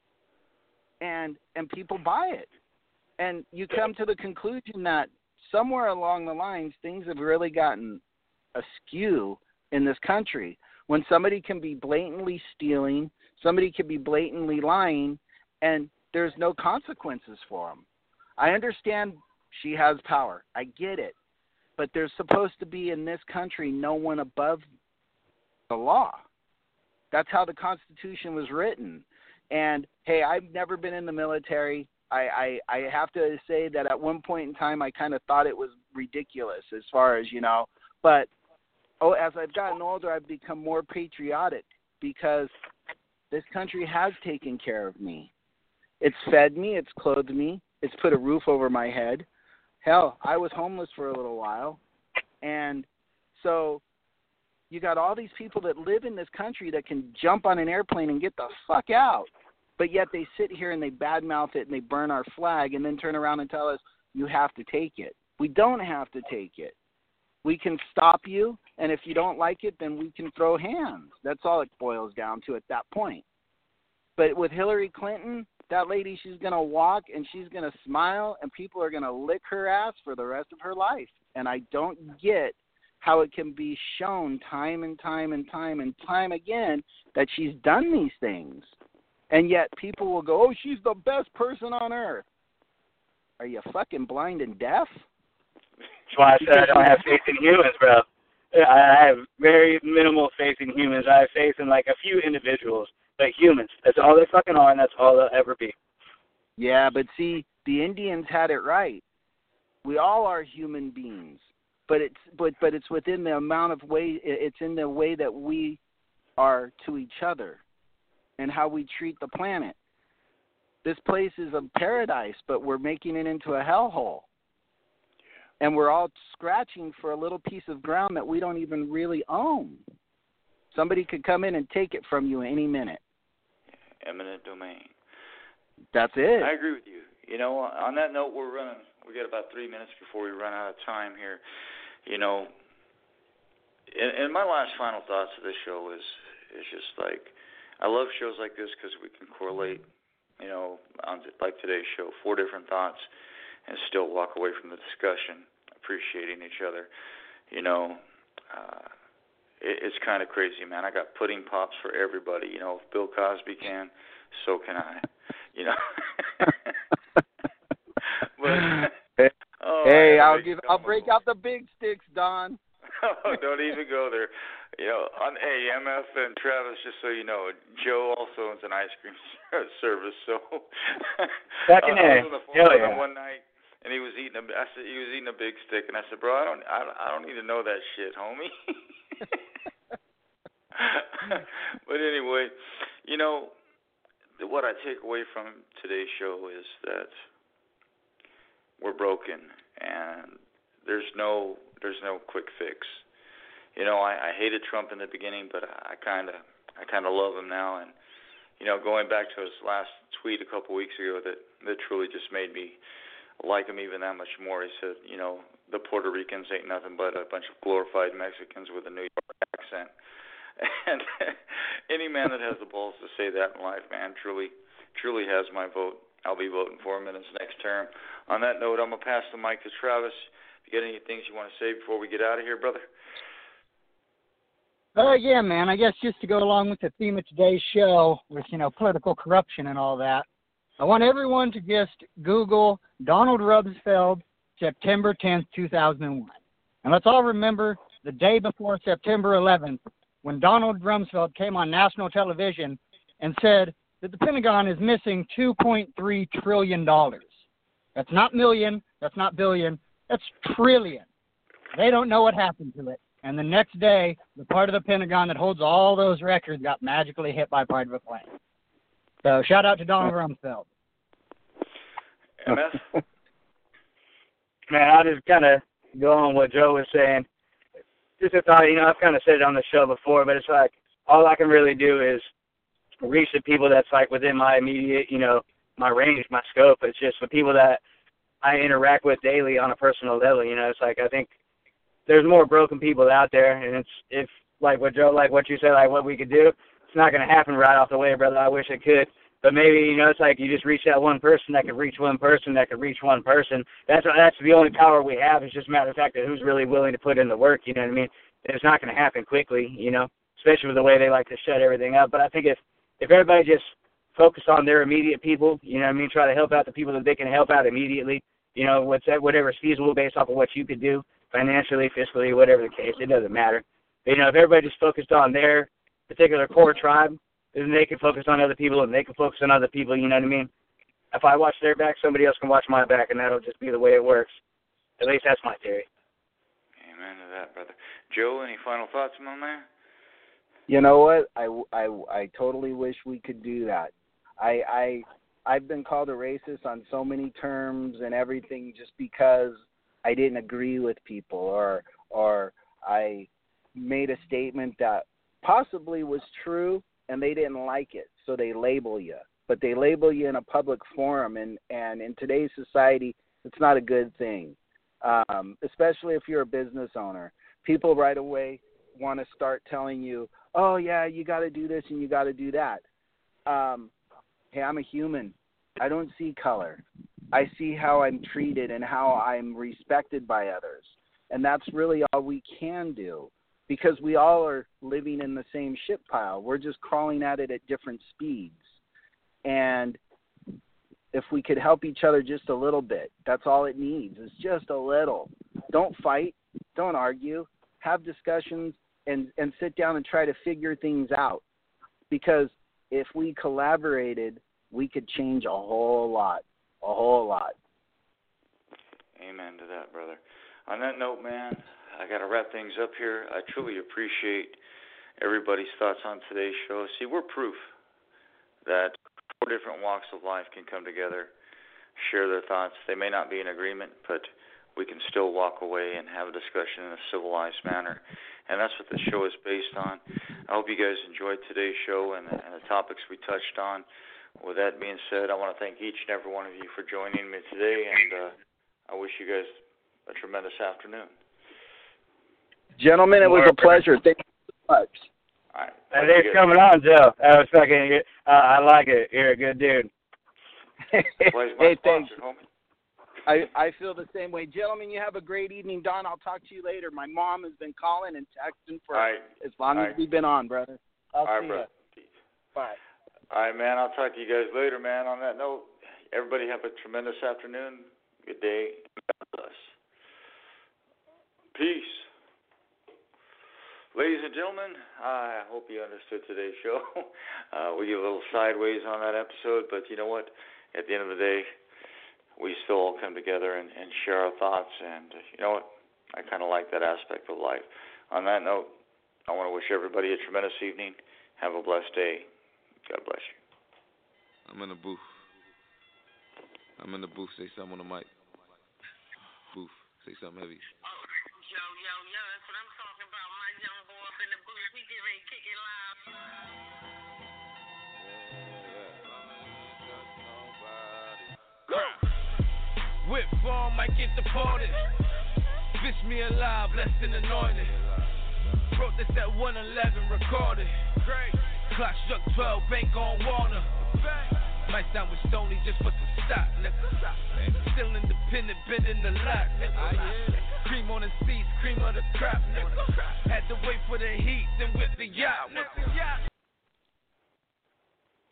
And and people buy it. And you come to the conclusion that somewhere along the lines, things have really gotten askew in this country. When somebody can be blatantly stealing, somebody can be blatantly lying, and there's no consequences for them. I understand she has power. I get it. But there's supposed to be in this country no one above the law. That's how the Constitution was written. And, hey, I've never been in the military. I, I, I have to say that at one point in time I kind of thought it was ridiculous as far as, you know. But oh, as I've gotten older, I've become more patriotic because this country has taken care of me. It's fed me. It's clothed me. It's put a roof over my head. Hell, I was homeless for a little while. And so you got all these people that live in this country that can jump on an airplane and get the fuck out. But yet they sit here and they badmouth it and they burn our flag and then turn around and tell us, you have to take it. We don't have to take it. We can stop you, and if you don't like it, then we can throw hands. That's all it boils down to at that point. But with Hillary Clinton, that lady, she's going to walk and she's going to smile, and people are going to lick her ass for the rest of her life. And I don't get how it can be shown time and time and time and time again that she's done these things. And yet people will go, oh, she's the best person on earth. Are you fucking blind and deaf? That's why I said I don't have faith in humans, bro. I have very minimal faith in humans. I have faith in, like, a few individuals. But humans, that's all they fucking are, and that's all they'll ever be. Yeah, but see, the Indians had it right. We all are human beings. But it's but but it's within the amount of way, it's in the way that we are to each other and how we treat the planet. This place is a paradise, but we're making it into a hellhole. And we're all scratching for a little piece of ground that we don't even really own. Somebody could come in and take it from you any minute. Eminent domain. That's it. I agree with you. You know, on that note, we're running. We got about three minutes before we run out of time here. You know, and, and my last final thoughts of this show is is just like, I love shows like this because we can correlate, you know, on like today's show, four different thoughts, and still walk away from the discussion appreciating each other. You know, uh, it, it's kind of crazy, man. I got pudding pops for everybody. You know, if Bill Cosby can, so can I. You know. But, oh, hey, I'll give. I'll break out the big sticks, Don. Oh, don't even go there. You know, on hey, M F and Travis, just so you know, Joe also owns an ice cream service. So back in I was on the phone Hell with yeah. him one night, and he was eating a. I said he was eating a big stick, and I said, bro, I don't, I, don't- I don't need to know that shit, homie. But anyway, you know, what I take away from today's show is that we're broken, and there's no there's no quick fix. You know, I, I hated Trump in the beginning, but I kind of I kind of love him now. And you know, going back to his last tweet a couple weeks ago, that that truly just made me like him even that much more. He said, you know, the Puerto Ricans ain't nothing but a bunch of glorified Mexicans with a New York accent. And any man that has the balls to say that in life, man, truly truly has my vote. I'll be voting for him in his next term. On that note, I'm going to pass the mic to Travis. If you got any things you want to say before we get out of here, brother? Uh, yeah, man. I guess just to go along with the theme of today's show with, you know, political corruption and all that, I want everyone to just Google Donald Rumsfeld, September tenth, two thousand one. And let's all remember the day before September eleventh when Donald Rumsfeld came on national television and said, that the Pentagon is missing two point three trillion dollars. That's not million, that's not billion, that's trillion. They don't know what happened to it. And the next day, the part of the Pentagon that holds all those records got magically hit by part of a plane. So shout out to Donald Rumsfeld. M S? Man, I'll just kind of go on what Joe was saying. Just a thought, you know, I've kind of said it on the show before, but it's like all I can really do is reach the people that's like within my immediate, you know, my range, my scope. It's just the people that I interact with daily on a personal level. You know, it's like I think there's more broken people out there, and it's if like what Joe, like what you said, like what we could do. It's not going to happen right off the way, brother. I wish it could. But maybe, you know, it's like you just reach that one person that could reach one person that could reach one person. That's that's the only power we have. It's just a matter of fact that who's really willing to put in the work, you know what I mean? It's not going to happen quickly, you know, especially with the way they like to shut everything up. But I think if, if everybody just focused on their immediate people, you know what I mean, try to help out the people that they can help out immediately, you know, what's that, whatever's feasible based off of what you could do financially, fiscally, whatever the case, it doesn't matter. But, you know, if everybody just focused on their particular core tribe, then they can focus on other people, and they can focus on other people, you know what I mean? If I watch their back, somebody else can watch my back, and that'll just be the way it works. At least that's my theory. Amen to that, brother. Joe, any final thoughts, my man? You know what? I, I, I totally wish we could do that. I, I, I've been called a racist on so many terms and everything just because I didn't agree with people or or I made a statement that possibly was true, and they didn't like it, so they label you. But they label you in a public forum, and, and in today's society, it's not a good thing, um, especially if you're a business owner. People right away want to start telling you, oh, yeah, you got to do this and you got to do that. Um, hey, I'm a human. I don't see color. I see how I'm treated and how I'm respected by others, and that's really all we can do. Because we all are living in the same shit pile. We're just crawling at it at different speeds. And if we could help each other just a little bit, that's all it needs, is just a little. Don't fight. Don't argue. Have discussions and, and sit down and try to figure things out. Because if we collaborated, we could change a whole lot, a whole lot. Amen to that, brother. On that note, man, I got to wrap things up here. I truly appreciate everybody's thoughts on today's show. See, we're proof that four different walks of life can come together, share their thoughts. They may not be in agreement, but we can still walk away and have a discussion in a civilized manner. And that's what the show is based on. I hope you guys enjoyed today's show and the, and the topics we touched on. With that being said, I want to thank each and every one of you for joining me today, and uh, I wish you guys a tremendous afternoon. Gentlemen, it was a pleasure. Thank you so much. All right. Thanks for coming on, Joe. That was fucking. Uh, I like it. You're a good dude. Hey, sponsor, thanks. homie. I, I feel the same way. Gentlemen, you have a great evening. Don, I'll talk to you later. My mom has been calling and texting for right. as long All as right. we've been on, brother. I'll All right, see brother. you. Bye. All right, man. I'll talk to you guys later, man. On that note, everybody have a tremendous afternoon. Good day. God bless. Peace. Ladies and gentlemen, I hope you understood today's show. Uh, we get a little sideways on that episode, but you know what? At the end of the day, we still all come together and, and share our thoughts, and you know what? I kind of like that aspect of life. On that note, I want to wish everybody a tremendous evening. Have a blessed day. God bless you. I'm in the booth. I'm in the booth. Say something on the mic. Booth. Say something heavy. Yo, yo, yo, that's what I'm talking about. My young boy up in the booth. We get ready to kick it live. Whip form, might get deported. Fish me alive, less than anointed. Wrote this at one eleven, recorded. Great. Clock struck twelve, bank on Warner. Might down with Stoney just for some stock, nigga. Still independent, been in the lot, nigga. Cream on the seats, cream of the crop, nigga.